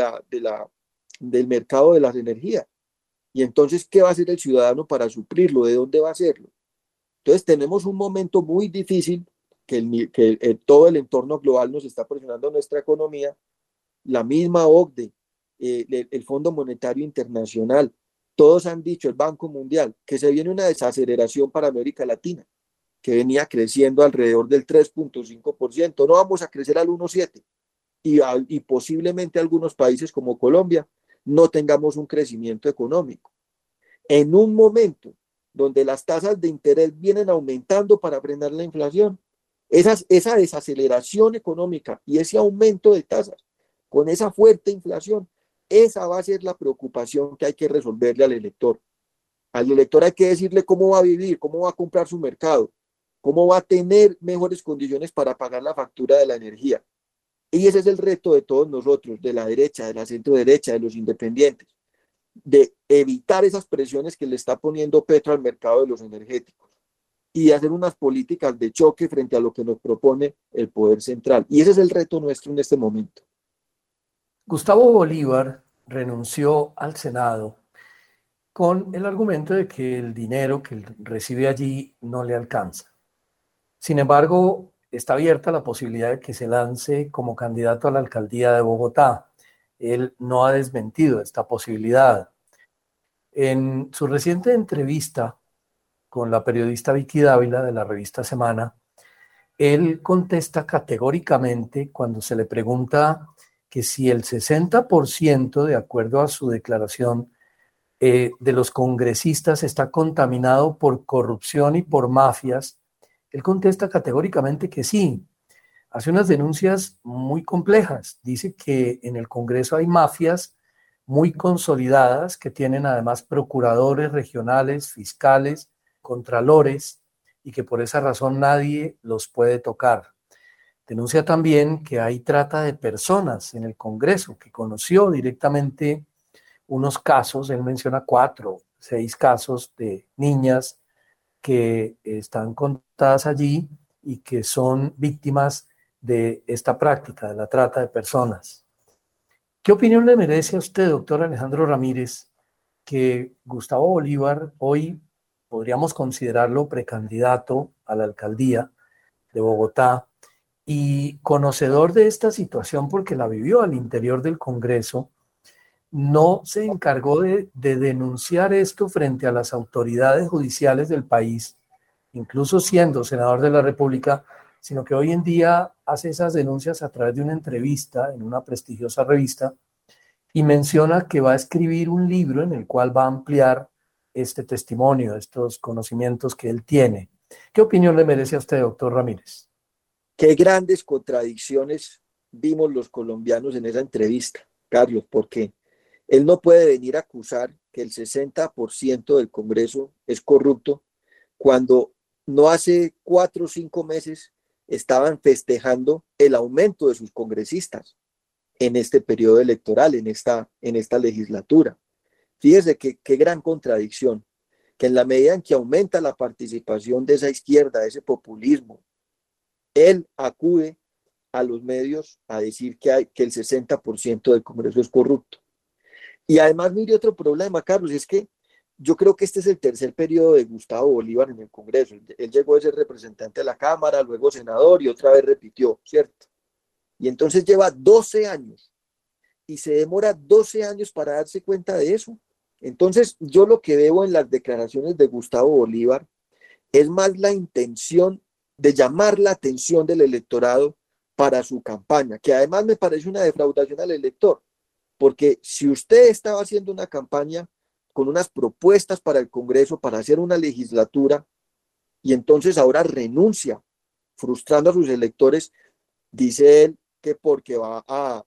del mercado de las energías. Y entonces, ¿qué va a hacer el ciudadano para suplirlo? ¿De dónde va a hacerlo? Entonces, tenemos un momento muy difícil que todo el entorno global nos está presionando nuestra economía. La misma OCDE, el Fondo Monetario Internacional, todos han dicho, el Banco Mundial, que se viene una desaceleración para América Latina, que venía creciendo alrededor del 3.5%. No vamos a crecer al 1.7%. Y posiblemente algunos países como Colombia no tengamos un crecimiento económico. En un momento donde las tasas de interés vienen aumentando para frenar la inflación. Esa desaceleración económica y ese aumento de tasas con esa fuerte inflación, esa va a ser la preocupación que hay que resolverle al elector. Al elector hay que decirle cómo va a vivir, cómo va a comprar su mercado, cómo va a tener mejores condiciones para pagar la factura de la energía. Y ese es el reto de todos nosotros, de la derecha, de la centro derecha, de los independientes, de evitar esas presiones que le está poniendo Petro al mercado de los energéticos y de hacer unas políticas de choque frente a lo que nos propone el poder central. Y ese es el reto nuestro en este momento. Gustavo Bolívar renunció al Senado con el argumento de que el dinero que recibe allí no le alcanza. Sin embargo, está abierta la posibilidad de que se lance como candidato a la alcaldía de Bogotá. Él no ha desmentido esta posibilidad. En su reciente entrevista con la periodista Vicky Dávila de la revista Semana, él contesta categóricamente cuando se le pregunta que si el 60%, de acuerdo a su declaración, de los congresistas está contaminado por corrupción y por mafias, él contesta categóricamente que sí. Hace unas denuncias muy complejas. Dice que en el Congreso hay mafias muy consolidadas que tienen además procuradores regionales, fiscales, contralores, y que por esa razón nadie los puede tocar. Denuncia también que hay trata de personas en el Congreso, que conoció directamente unos casos, él menciona 4, 6 casos de niñas que están contadas allí y que son víctimas de esta práctica, de la trata de personas. ¿Qué opinión le merece a usted, doctor Alejandro Ramírez, que Gustavo Bolívar hoy podríamos considerarlo precandidato a la alcaldía de Bogotá y conocedor de esta situación porque la vivió al interior del Congreso, no se encargó de denunciar esto frente a las autoridades judiciales del país, incluso siendo senador de la República, sino que hoy en día hace esas denuncias a través de una entrevista en una prestigiosa revista y menciona que va a escribir un libro en el cual va a ampliar este testimonio, estos conocimientos que él tiene? ¿Qué opinión le merece a usted, doctor Ramírez? Qué grandes contradicciones vimos los colombianos en esa entrevista, Carlos, porque él no puede venir a acusar que el 60% del Congreso es corrupto cuando no hace 4 o 5 meses estaban festejando el aumento de sus congresistas en este periodo electoral, en esta legislatura. Fíjese qué gran contradicción, que en la medida en que aumenta la participación de esa izquierda, de ese populismo, él acude a los medios a decir que el 60% del Congreso es corrupto. Y además, mire otro problema, Carlos, es que yo creo que este es el tercer periodo de Gustavo Bolívar en el Congreso. Él llegó a ser representante de la Cámara, luego senador y otra vez repitió, ¿cierto? Y entonces lleva 12 años y se demora 12 años para darse cuenta de eso. Entonces, yo lo que veo en las declaraciones de Gustavo Bolívar es más la intención de llamar la atención del electorado para su campaña, que además me parece una defraudación al elector, porque si usted estaba haciendo una campaña con unas propuestas para el Congreso, para hacer una legislatura, y entonces ahora renuncia, frustrando a sus electores, dice él que porque va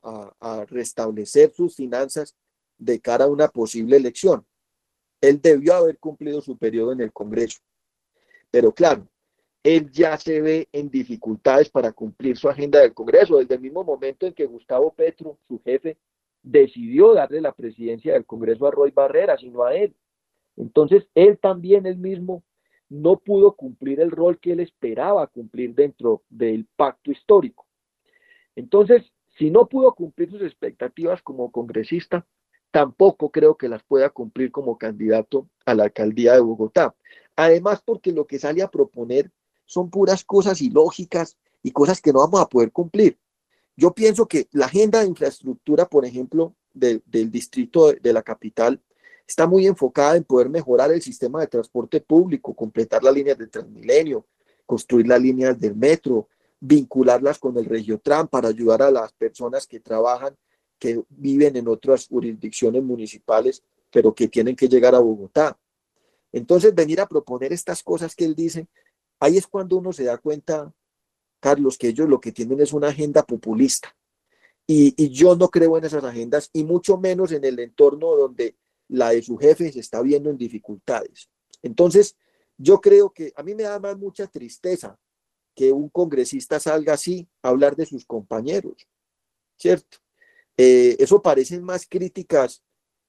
a restablecer sus finanzas de cara a una posible elección. Él debió haber cumplido su periodo en el Congreso. Pero claro, él ya se ve en dificultades para cumplir su agenda del Congreso, desde el mismo momento en que Gustavo Petro, su jefe, decidió darle la presidencia del Congreso a Roy Barreras y no a él. Entonces, él mismo, no pudo cumplir el rol que él esperaba cumplir dentro del pacto histórico. Entonces, si no pudo cumplir sus expectativas como congresista, tampoco creo que las pueda cumplir como candidato a la alcaldía de Bogotá. Además, porque lo que sale a proponer son puras cosas ilógicas y cosas que no vamos a poder cumplir. Yo pienso que la agenda de infraestructura, por ejemplo, del distrito de la capital, está muy enfocada en poder mejorar el sistema de transporte público, completar las líneas de Transmilenio, construir las líneas del metro, vincularlas con el Regiotram para ayudar a las personas que trabajan, que viven en otras jurisdicciones municipales, pero que tienen que llegar a Bogotá. Entonces, venir a proponer estas cosas que él dice, ahí es cuando uno se da cuenta, Carlos, que ellos lo que tienen es una agenda populista. Y yo no creo en esas agendas, y mucho menos en el entorno donde la de su jefe se está viendo en dificultades. Entonces, yo creo que a mí me da más mucha tristeza que un congresista salga así a hablar de sus compañeros, ¿cierto? Eso parecen más críticas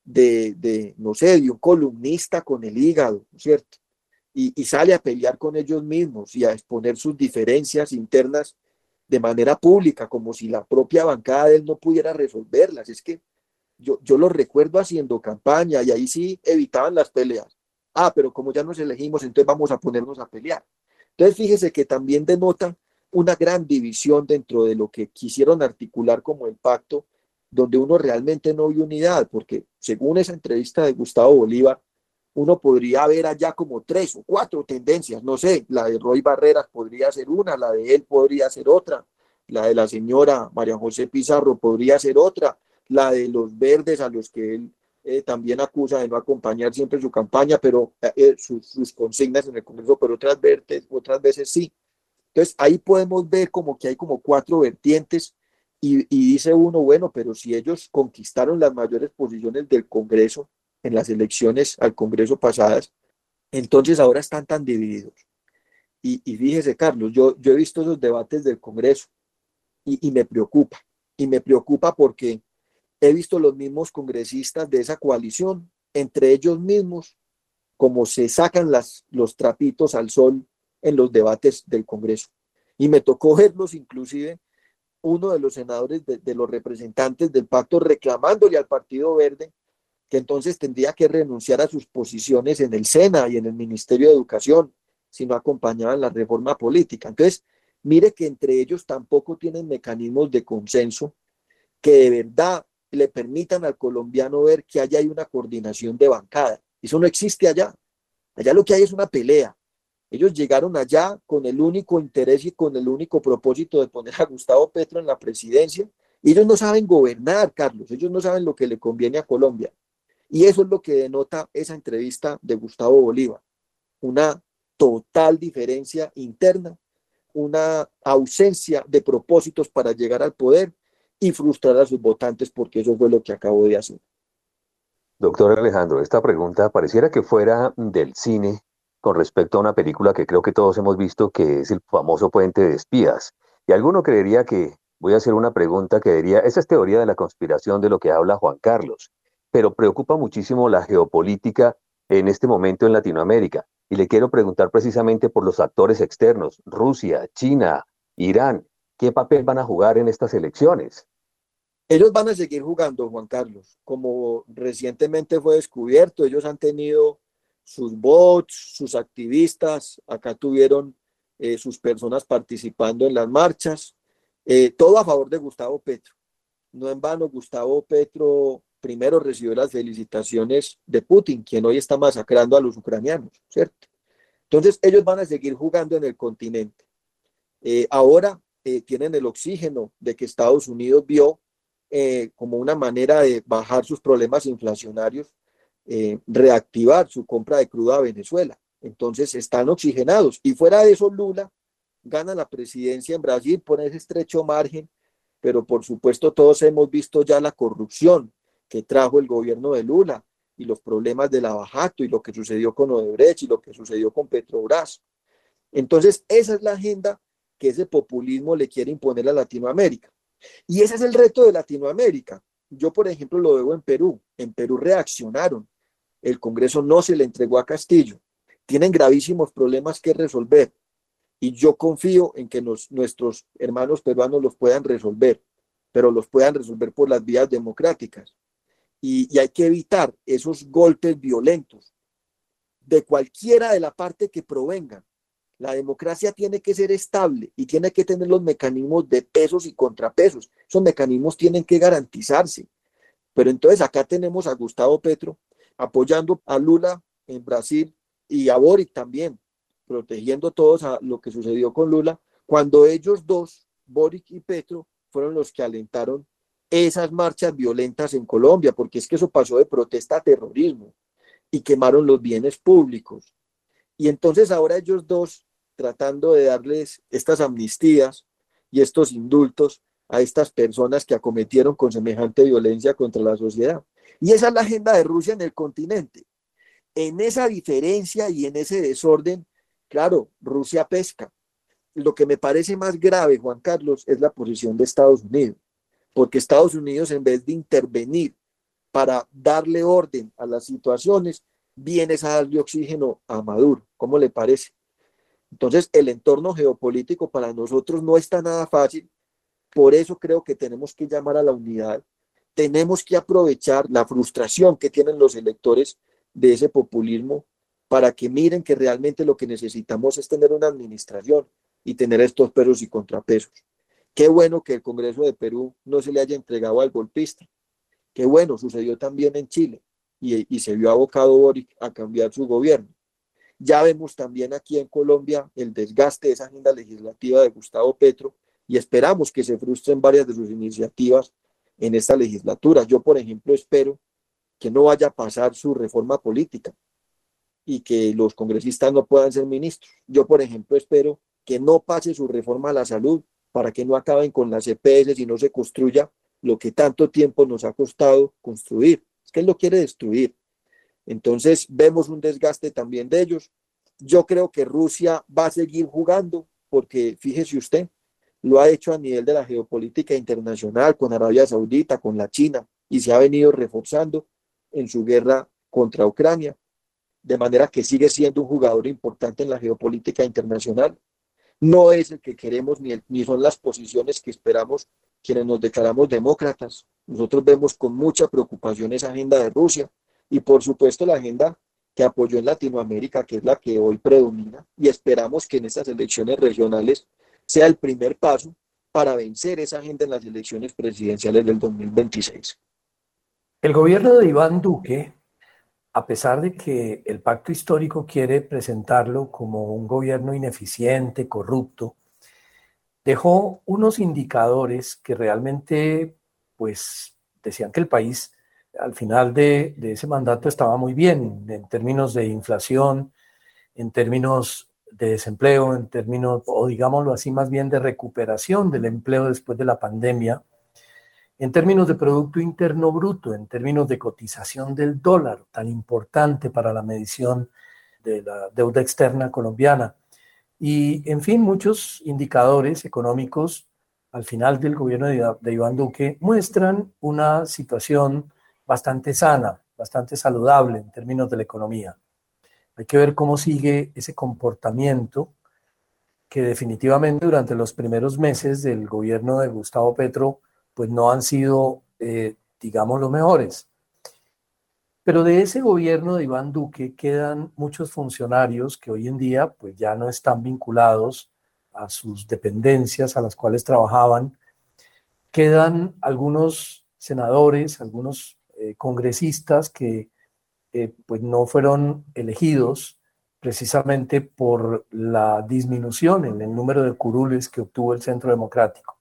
no sé, de un columnista con el hígado, ¿cierto? Y sale a pelear con ellos mismos y a exponer sus diferencias internas de manera pública, como si la propia bancada de él no pudiera resolverlas. Es que yo lo recuerdo haciendo campaña y ahí sí evitaban las peleas. Pero como ya nos elegimos, entonces vamos a ponernos a pelear. Entonces fíjese que también denota una gran división dentro de lo que quisieron articular como el pacto, donde uno realmente no vio unidad, porque según esa entrevista de Gustavo Bolívar, uno podría ver allá como 3 o 4 tendencias, no sé, la de Roy Barreras podría ser una, la de él podría ser otra, la de la señora María José Pizarro podría ser otra, la de los verdes a los que él también acusa de no acompañar siempre su campaña, pero sus consignas en el Congreso, pero otras veces sí. Entonces ahí podemos ver como que hay como 4 vertientes y dice uno, bueno, pero si ellos conquistaron las mayores posiciones del Congreso en las elecciones al Congreso pasadas, entonces ahora están tan divididos. Y fíjese, Carlos, yo he visto esos debates del Congreso y me preocupa porque he visto los mismos congresistas de esa coalición, entre ellos mismos, como se sacan los trapitos al sol en los debates del Congreso. Y me tocó verlos inclusive uno de los senadores de los representantes del pacto reclamándole al Partido Verde que entonces tendría que renunciar a sus posiciones en el SENA y en el Ministerio de Educación si no acompañaban la reforma política. Entonces, mire que entre ellos tampoco tienen mecanismos de consenso que de verdad le permitan al colombiano ver que allá hay una coordinación de bancada. Eso no existe allá. Allá lo que hay es una pelea. Ellos llegaron allá con el único interés y con el único propósito de poner a Gustavo Petro en la presidencia. Y ellos no saben gobernar, Carlos. Ellos no saben lo que le conviene a Colombia. Y eso es lo que denota esa entrevista de Gustavo Bolívar. Una total diferencia interna, una ausencia de propósitos para llegar al poder y frustrar a sus votantes, porque eso fue lo que acabó de hacer. Doctor Alejandro, esta pregunta pareciera que fuera del cine con respecto a una película que creo que todos hemos visto, que es el famoso Puente de Espías. Y alguno creería que voy a hacer una pregunta que diría, esa es teoría de la conspiración de lo que habla Juan Carlos, pero preocupa muchísimo la geopolítica en este momento en Latinoamérica. Y le quiero preguntar precisamente por los actores externos, Rusia, China, Irán, ¿qué papel van a jugar en estas elecciones? Ellos van a seguir jugando, Juan Carlos, como recientemente fue descubierto. Ellos han tenido sus bots, sus activistas, acá tuvieron sus personas participando en las marchas, todo a favor de Gustavo Petro. No en vano, Gustavo Petro primero recibió las felicitaciones de Putin, quien hoy está masacrando a los ucranianos, ¿cierto? Entonces ellos van a seguir jugando en el continente. Ahora tienen el oxígeno de que Estados Unidos vio como una manera de bajar sus problemas inflacionarios, reactivar su compra de crudo a Venezuela. Entonces están oxigenados. Y fuera de eso, Lula gana la presidencia en Brasil por ese estrecho margen, pero por supuesto todos hemos visto ya la corrupción que trajo el gobierno de Lula y los problemas de Lavajato y lo que sucedió con Odebrecht y lo que sucedió con Petrobras. Entonces esa es la agenda que ese populismo le quiere imponer a Latinoamérica. Y ese es el reto de Latinoamérica. Yo, por ejemplo, lo veo en Perú. En Perú reaccionaron. El Congreso no se le entregó a Castillo. Tienen gravísimos problemas que resolver. Y yo confío en que nuestros hermanos peruanos los puedan resolver, pero los puedan resolver por las vías democráticas. Y hay que evitar esos golpes violentos de cualquiera de la parte que provengan. La democracia tiene que ser estable y tiene que tener los mecanismos de pesos y contrapesos. Esos mecanismos tienen que garantizarse. Pero entonces acá tenemos a Gustavo Petro apoyando a Lula en Brasil y a Boric también, protegiendo todos a lo que sucedió con Lula, cuando ellos dos, Boric y Petro, fueron los que alentaron esas marchas violentas en Colombia, porque es que eso pasó de protesta a terrorismo. y quemaron los bienes públicos. Y entonces ahora ellos dos, tratando de darles estas amnistías y estos indultos a estas personas que acometieron con semejante violencia contra la sociedad. Y esa es la agenda de Rusia en el continente. En esa diferencia y en ese desorden, claro, Rusia pesca. Lo que me parece más grave, Juan Carlos, es la posición de Estados Unidos, porque Estados Unidos, en vez de intervenir para darle orden a las situaciones, viene a darle oxígeno a Maduro. ¿Cómo le parece? Entonces, el entorno geopolítico para nosotros no está nada fácil. Por eso creo que tenemos que llamar a la unidad. Tenemos que aprovechar la frustración que tienen los electores de ese populismo para que miren que realmente lo que necesitamos es tener una administración y tener estos pesos y contrapesos. Qué bueno que el Congreso de Perú no se le haya entregado al golpista. Qué bueno, sucedió también en Chile y se vio abocado Boric a cambiar su gobierno. Ya vemos también aquí en Colombia el desgaste de esa agenda legislativa de Gustavo Petro y esperamos que se frustren varias de sus iniciativas en esta legislatura. Yo, por ejemplo, espero que no vaya a pasar su reforma política y que los congresistas no puedan ser ministros. Yo, por ejemplo, espero que no pase su reforma a la salud para que no acaben con las EPS y no se construya lo que tanto tiempo nos ha costado construir. Es que él lo quiere destruir. Entonces vemos un desgaste también de ellos. Yo creo que Rusia va a seguir jugando porque, fíjese usted, lo ha hecho a nivel de la geopolítica internacional, con Arabia Saudita, con la China, y se ha venido reforzando en su guerra contra Ucrania, de manera que sigue siendo un jugador importante en la geopolítica internacional. No es el que queremos ni son las posiciones que esperamos quienes nos declaramos demócratas. Nosotros vemos con mucha preocupación esa agenda de Rusia y por supuesto la agenda que apoyó en Latinoamérica, que es la que hoy predomina, y esperamos que en estas elecciones regionales sea el primer paso para vencer esa agenda en las elecciones presidenciales del 2026. El gobierno de Iván Duque, a pesar de que el pacto histórico quiere presentarlo como un gobierno ineficiente, corrupto, dejó unos indicadores que realmente pues, decían que el país al final de ese mandato estaba muy bien en términos de inflación, en términos de desempleo, en términos, o digámoslo así, más bien de recuperación del empleo después de la pandemia, en términos de Producto Interno Bruto, en términos de cotización del dólar, tan importante para la medición de la deuda externa colombiana. Y, en fin, muchos indicadores económicos al final del gobierno de Iván Duque muestran una situación bastante sana, bastante saludable en términos de la economía. Hay que ver cómo sigue ese comportamiento que definitivamente durante los primeros meses del gobierno de Gustavo Petro pues no han sido, digamos, los mejores. Pero de ese gobierno de Iván Duque quedan muchos funcionarios que hoy en día pues ya no están vinculados a sus dependencias a las cuales trabajaban. Quedan algunos senadores, algunos congresistas que pues no fueron elegidos precisamente por la disminución en el número de curules que obtuvo el Centro Democrático.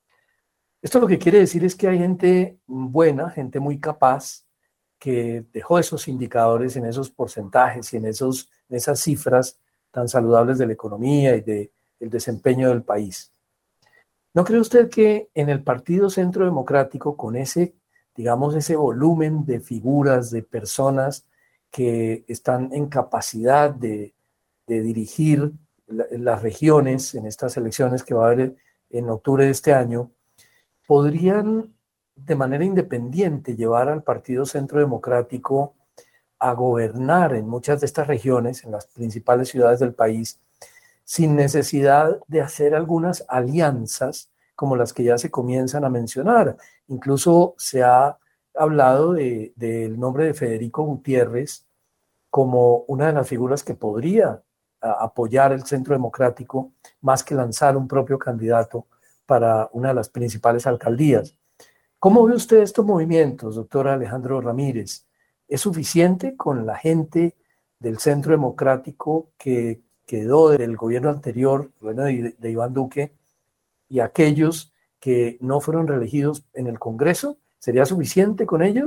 Esto lo que quiere decir es que hay gente buena, gente muy capaz, que dejó esos indicadores en esos porcentajes y en esas cifras tan saludables de la economía y del desempeño del país. ¿No cree usted que en el Partido Centro Democrático, con ese, digamos, ese volumen de figuras, de personas que están en capacidad de dirigir las regiones en estas elecciones que va a haber en octubre de este año, podrían de manera independiente llevar al Partido Centro Democrático a gobernar en muchas de estas regiones, en las principales ciudades del país, sin necesidad de hacer algunas alianzas como las que ya se comienzan a mencionar? Incluso se ha hablado del nombre de Federico Gutiérrez como una de las figuras que podría apoyar el Centro Democrático más que lanzar un propio candidato para una de las principales alcaldías. ¿Cómo ve usted estos movimientos, doctor Alejandro Ramírez? ¿Es suficiente con la gente del Centro Democrático que quedó del gobierno anterior, el gobierno de Iván Duque, y aquellos que no fueron reelegidos en el Congreso? ¿Sería suficiente con ellos?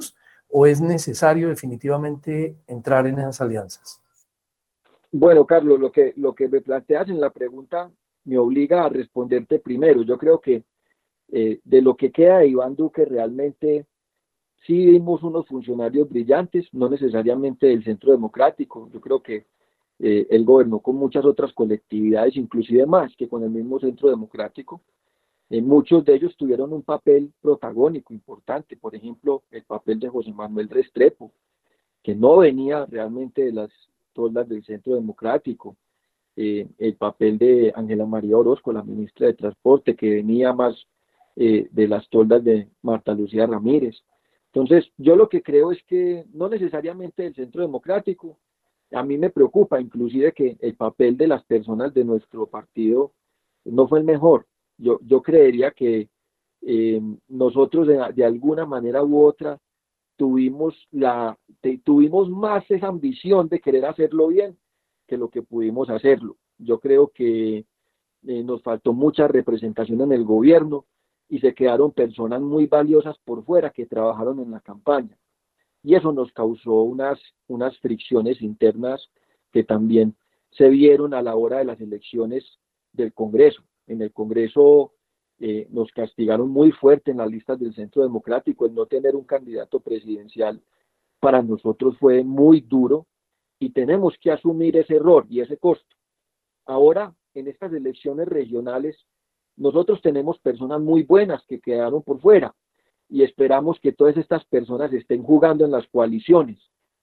o es necesario definitivamente entrar en esas alianzas? Bueno, Carlos, lo que me planteas en la pregunta me obliga a responderte primero. Yo creo que de lo que queda de Iván Duque realmente sí vimos unos funcionarios brillantes, no necesariamente del Centro Democrático. Yo creo que él gobernó con muchas otras colectividades, inclusive más que con el mismo Centro Democrático. Muchos de ellos tuvieron un papel protagónico importante, por ejemplo, el papel de José Manuel Restrepo, que no venía realmente de las toldas del Centro Democrático, el papel de Ángela María Orozco, la ministra de Transporte, que venía más de las toldas de Marta Lucía Ramírez. Entonces, yo lo que creo es que no necesariamente del Centro Democrático, a mí me preocupa inclusive que el papel de las personas de nuestro partido no fue el mejor. Yo creería que nosotros de alguna manera u otra tuvimos más esa ambición de querer hacerlo bien que lo que pudimos hacerlo. Yo creo que nos faltó mucha representación en el gobierno y se quedaron personas muy valiosas por fuera que trabajaron en la campaña. Y eso nos causó unas fricciones internas que también se vieron a la hora de las elecciones del Congreso. En el Congreso nos castigaron muy fuerte en las listas del Centro Democrático. El no tener un candidato presidencial para nosotros fue muy duro y tenemos que asumir ese error y ese costo. Ahora, en estas elecciones regionales, nosotros tenemos personas muy buenas que quedaron por fuera y esperamos que todas estas personas estén jugando en las coaliciones.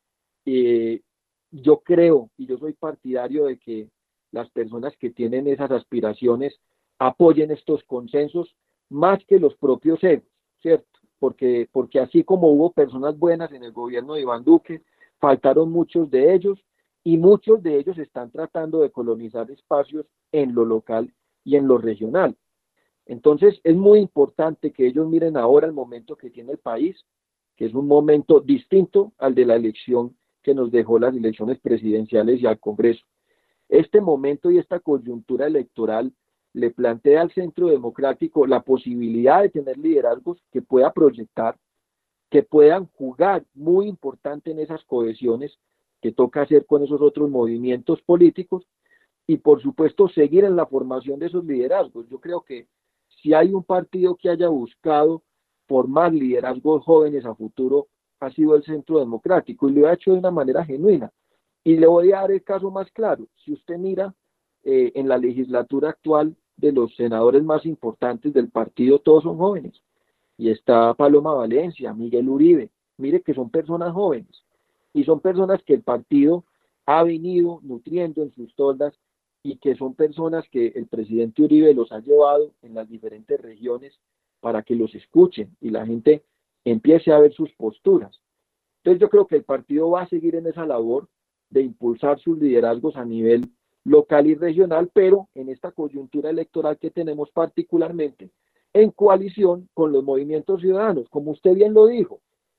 Yo creo y yo soy partidario de que las personas que tienen esas aspiraciones apoyen estos consensos más que los propios egos, ¿cierto? Porque así como hubo personas buenas en el gobierno de Iván Duque, faltaron muchos de ellos y muchos de ellos están tratando de colonizar espacios en lo local y en lo regional. Entonces es muy importante que ellos miren ahora el momento que tiene el país, que es un momento distinto al de la elección que nos dejó las elecciones presidenciales y al Congreso. Este momento y esta coyuntura electoral le plantea al Centro Democrático la posibilidad de tener liderazgos que pueda proyectar, que puedan jugar muy importante en esas cohesiones que toca hacer con esos otros movimientos políticos y por supuesto seguir en la formación de esos liderazgos. Yo creo que si hay un partido que haya buscado formar liderazgos jóvenes a futuro, ha sido el Centro Democrático y lo ha hecho de una manera genuina. Y le voy a dar el caso más claro. Si usted mira en la legislatura actual de los senadores más importantes del partido, todos son jóvenes. Y está Paloma Valencia, Miguel Uribe. Mire que son personas jóvenes y son personas que el partido ha venido nutriendo en sus toldas y que son personas que el presidente Uribe los ha llevado en las diferentes regiones para que los escuchen y la gente empiece a ver sus posturas. Entonces yo creo que el partido va a seguir en esa labor de impulsar sus liderazgos a nivel local y regional, pero en esta coyuntura electoral que tenemos particularmente en coalición con los movimientos ciudadanos, como usted bien lo dijo.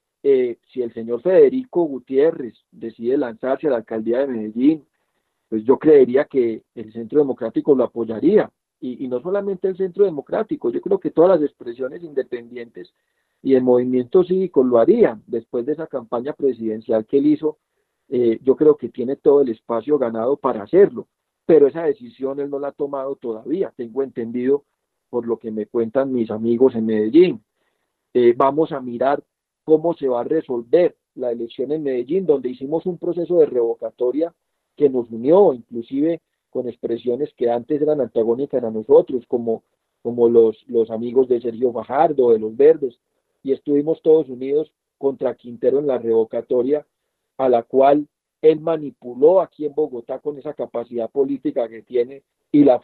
Si el señor Federico Gutiérrez decide lanzarse a la alcaldía de Medellín, pues yo creería que el Centro Democrático lo apoyaría, y no solamente el Centro Democrático, yo creo que todas las expresiones independientes y el movimiento cívico lo harían después de esa campaña presidencial que él hizo. Yo creo que tiene todo el espacio ganado para hacerlo, pero esa decisión él no la ha tomado todavía, tengo entendido por lo que me cuentan mis amigos en Medellín. Vamos a mirar cómo se va a resolver la elección en Medellín, donde hicimos un proceso de revocatoria que nos unió, inclusive con expresiones que antes eran antagónicas a nosotros, como los amigos de Sergio Fajardo, de los Verdes, y estuvimos todos unidos contra Quintero en la revocatoria, a la cual él manipuló aquí en Bogotá con esa capacidad política que tiene y la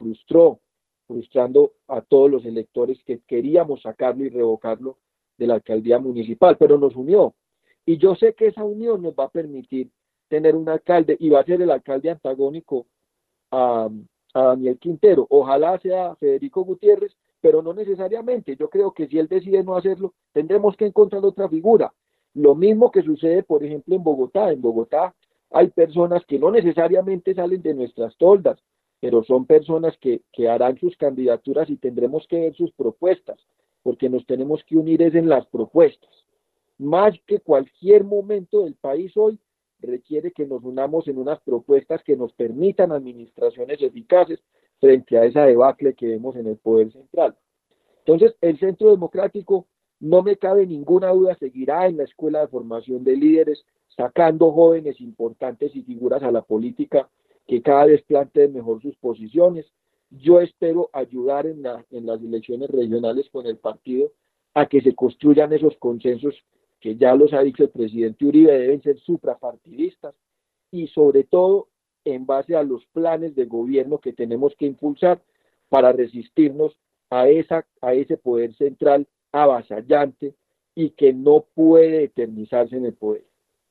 frustrando a todos los electores que queríamos sacarlo y revocarlo de la alcaldía municipal, pero nos unió. Y yo sé que esa unión nos va a permitir tener un alcalde, y va a ser el alcalde antagónico a Daniel Quintero. Ojalá sea Federico Gutiérrez, pero no necesariamente. Yo creo que si él decide no hacerlo, tendremos que encontrar otra figura. Lo mismo que sucede, por ejemplo, en Bogotá. En Bogotá hay personas que no necesariamente salen de nuestras toldas, pero son personas que harán sus candidaturas y tendremos que ver sus propuestas, porque nos tenemos que unir en las propuestas. más que cualquier momento del país hoy, requiere que nos unamos en unas propuestas que nos permitan administraciones eficaces frente a esa debacle que vemos en el poder central. Entonces, el Centro Democrático, no me cabe ninguna duda, seguirá en la Escuela de Formación de Líderes, sacando jóvenes importantes y figuras a la política que cada vez planteen mejor sus posiciones. Yo espero ayudar en las elecciones regionales con el partido a que se construyan esos consensos que ya los ha dicho el presidente Uribe, deben ser suprapartidistas y sobre todo en base a los planes de gobierno que tenemos que impulsar para resistirnos a ese poder central avasallante y que no puede eternizarse en el poder.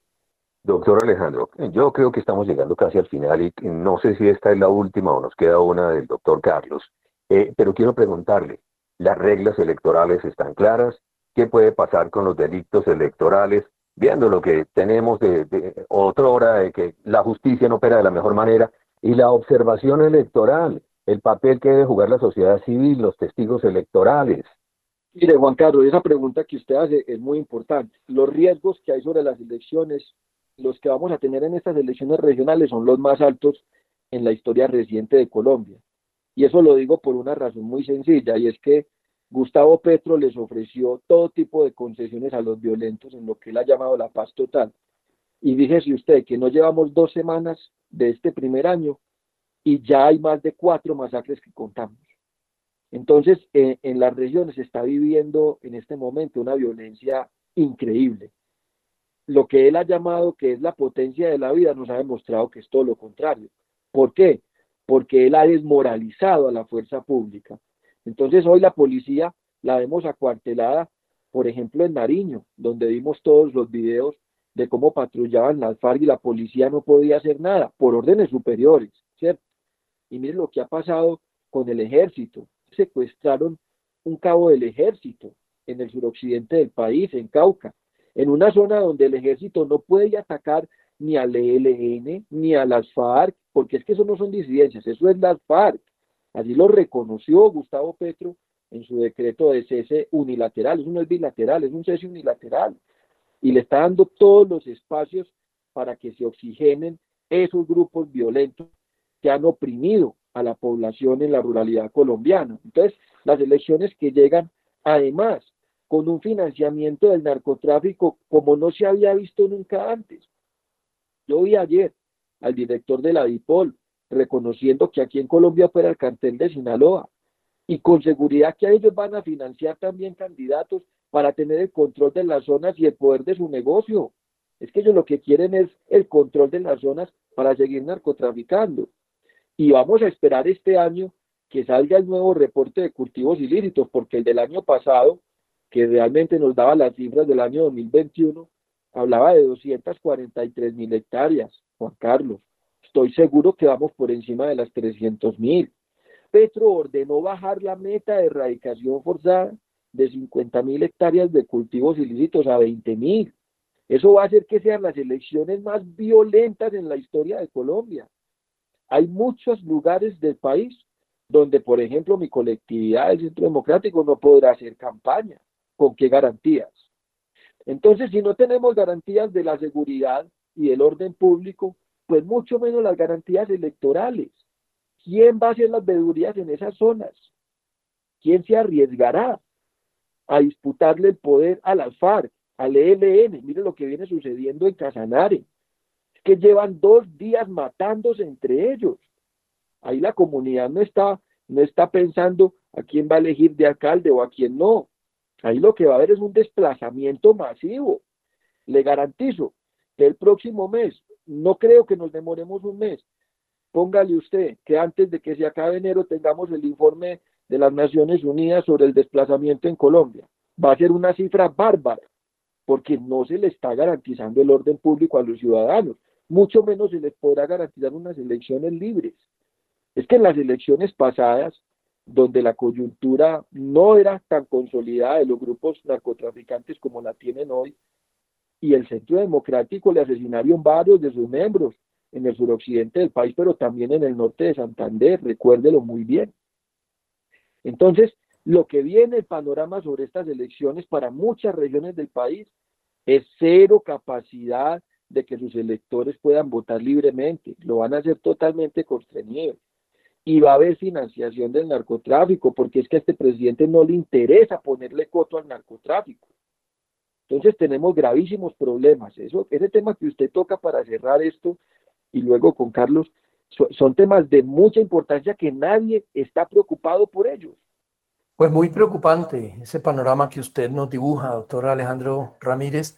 Doctor Alejandro, yo creo que estamos llegando casi al final y no sé si esta es la última o nos queda una del doctor Carlos, pero quiero preguntarle, ¿las reglas electorales están claras? ¿Qué puede pasar con los delitos electorales? Viendo lo que tenemos de otrora, de que la justicia no opera de la mejor manera, y la observación electoral, el papel que debe jugar la sociedad civil, los testigos electorales. Mire, Juan Carlos, esa pregunta que usted hace es muy importante. Los riesgos que hay sobre las elecciones, los que vamos a tener en estas elecciones regionales, son los más altos en la historia reciente de Colombia. Y eso lo digo por una razón muy sencilla, y es que Gustavo Petro les ofreció todo tipo de concesiones a los violentos en lo que él ha llamado la paz total. Y fíjese usted que no llevamos 2 semanas de este primer año y ya hay más de 4 masacres que contamos. Entonces, en las regiones se está viviendo en este momento una violencia increíble. Lo que él ha llamado que es la potencia de la vida nos ha demostrado que es todo lo contrario. ¿Por qué? Porque él ha desmoralizado a la fuerza pública. Entonces hoy la policía la vemos acuartelada, por ejemplo en Nariño, donde vimos todos los videos de cómo patrullaban las FARC y la policía no podía hacer nada, por órdenes superiores, ¿cierto? Y miren lo que ha pasado con el ejército. Secuestraron un cabo del ejército en el suroccidente del país, en Cauca, en una zona donde el ejército no puede atacar ni al ELN ni a las FARC, porque es que eso no son disidencias, eso es las FARC. Allí lo reconoció Gustavo Petro en su decreto de cese unilateral, eso no es bilateral, es un cese unilateral, y le está dando todos los espacios para que se oxigenen esos grupos violentos que han oprimido a la población en la ruralidad colombiana. Entonces, las elecciones que llegan, además, con un financiamiento del narcotráfico como no se había visto nunca antes. Yo vi ayer al director de la DIPOL reconociendo que aquí en Colombia opera el cartel de Sinaloa y con seguridad que ellos van a financiar también candidatos para tener el control de las zonas y el poder de su negocio. Es que ellos lo que quieren es el control de las zonas para seguir narcotraficando. Y vamos a esperar este año que salga el nuevo reporte de cultivos ilícitos, porque el del año pasado, que realmente nos daba las cifras del año 2021, hablaba de 243.000 hectáreas, Juan Carlos. Estoy seguro que vamos por encima de las 300.000. Petro ordenó bajar la meta de erradicación forzada de 50.000 hectáreas de cultivos ilícitos a 20.000. Eso va a hacer que sean las elecciones más violentas en la historia de Colombia. Hay muchos lugares del país donde, por ejemplo, mi colectividad, el Centro Democrático, no podrá hacer campaña. ¿Con qué garantías? Entonces, si no tenemos garantías de la seguridad y del orden público, pues mucho menos las garantías electorales. ¿Quién va a hacer las veedurías en esas zonas? ¿Quién se arriesgará a disputarle el poder a las FARC, al ELN? Mire lo que viene sucediendo en Casanare. Es que llevan 2 días matándose entre ellos. Ahí la comunidad no está pensando a quién va a elegir de alcalde o a quién no. Ahí lo que va a haber es un desplazamiento masivo. Le garantizo que el próximo mes, no creo que nos demoremos un mes, póngale usted que antes de que se acabe enero tengamos el informe de las Naciones Unidas sobre el desplazamiento en Colombia. Va a ser una cifra bárbara, porque no se le está garantizando el orden público a los ciudadanos, mucho menos se les podrá garantizar unas elecciones libres. Es que en las elecciones pasadas, donde la coyuntura no era tan consolidada de los grupos narcotraficantes como la tienen hoy, y el Centro Democrático le asesinaron varios de sus miembros en el suroccidente del país, pero también en el norte de Santander, recuérdelo muy bien. Entonces, lo que viene el panorama sobre estas elecciones para muchas regiones del país es cero capacidad de que sus electores puedan votar libremente, lo van a hacer totalmente constreñidos. Y va a haber financiación del narcotráfico, porque es que a este presidente no le interesa ponerle coto al narcotráfico. Entonces tenemos gravísimos problemas. Ese tema que usted toca para cerrar esto, y luego con Carlos, son temas de mucha importancia que nadie está preocupado por ellos. Pues muy preocupante ese panorama que usted nos dibuja, doctor Alejandro Ramírez.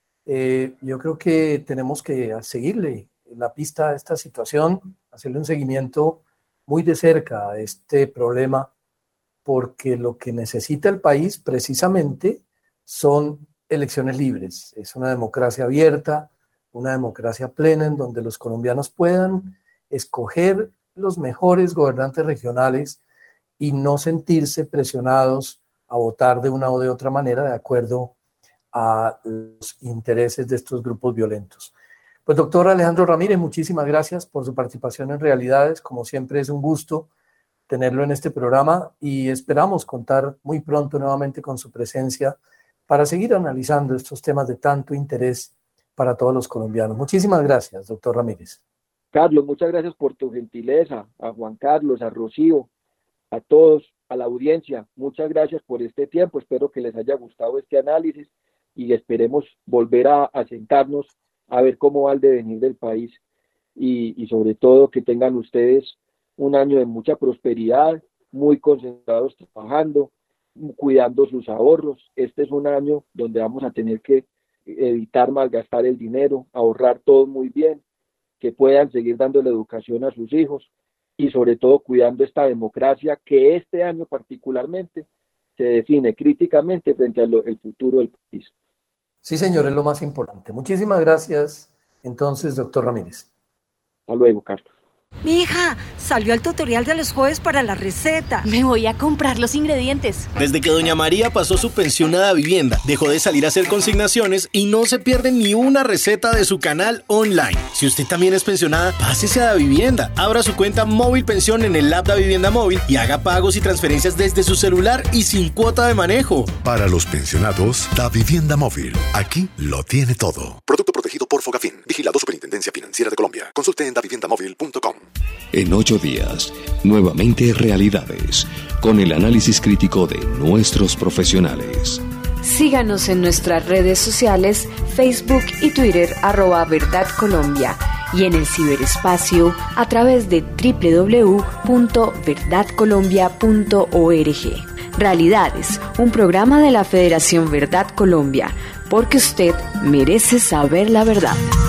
Yo creo que tenemos que seguirle la pista a esta situación, hacerle un seguimiento muy de cerca a este problema, porque lo que necesita el país precisamente son elecciones libres. Es una democracia abierta, una democracia plena en donde los colombianos puedan escoger los mejores gobernantes regionales y no sentirse presionados a votar de una o de otra manera de acuerdo a los intereses de estos grupos violentos. Pues doctor Alejandro Ramírez, muchísimas gracias por su participación en Realidades. Como siempre es un gusto tenerlo en este programa y esperamos contar muy pronto nuevamente con su presencia para seguir analizando estos temas de tanto interés para todos los colombianos. Muchísimas gracias, doctor Ramírez. Carlos, muchas gracias por tu gentileza, a Juan Carlos, a Rocío, a todos, a la audiencia. Muchas gracias por este tiempo. Espero que les haya gustado este análisis y esperemos volver a sentarnos a ver cómo va el devenir del país y sobre todo que tengan ustedes un año de mucha prosperidad, muy concentrados trabajando, cuidando sus ahorros. Este es un año donde vamos a tener que evitar malgastar el dinero, ahorrar todo muy bien, que puedan seguir dando la educación a sus hijos y sobre todo cuidando esta democracia que este año particularmente se define críticamente frente al futuro del país. Sí, señor, es lo más importante. Muchísimas gracias, entonces, doctor Ramírez. Hasta luego, Carlos. Mi hija salió al tutorial de los jueves para la receta. Me voy a comprar los ingredientes. Desde que doña María pasó su pensionada vivienda, dejó de salir a hacer consignaciones y no se pierde ni una receta de su canal online. Si usted también es pensionada, pásese a Davivienda. Abra su cuenta Móvil Pensión en el app Davivienda Móvil y haga pagos y transferencias desde su celular y sin cuota de manejo. Para los pensionados, Davivienda Móvil. Aquí lo tiene todo. Producto protegido por Fogafín. Vigilado Superintendencia Financiera de Colombia. Consulte en daviviendamóvil.com. En 8 días, nuevamente Realidades, con el análisis crítico de nuestros profesionales. Síganos en nuestras redes sociales, Facebook y Twitter, @verdadcolombia, y en el ciberespacio a través de www.verdadcolombia.org. Realidades, un programa de la Federación Verdad Colombia, porque usted merece saber la verdad.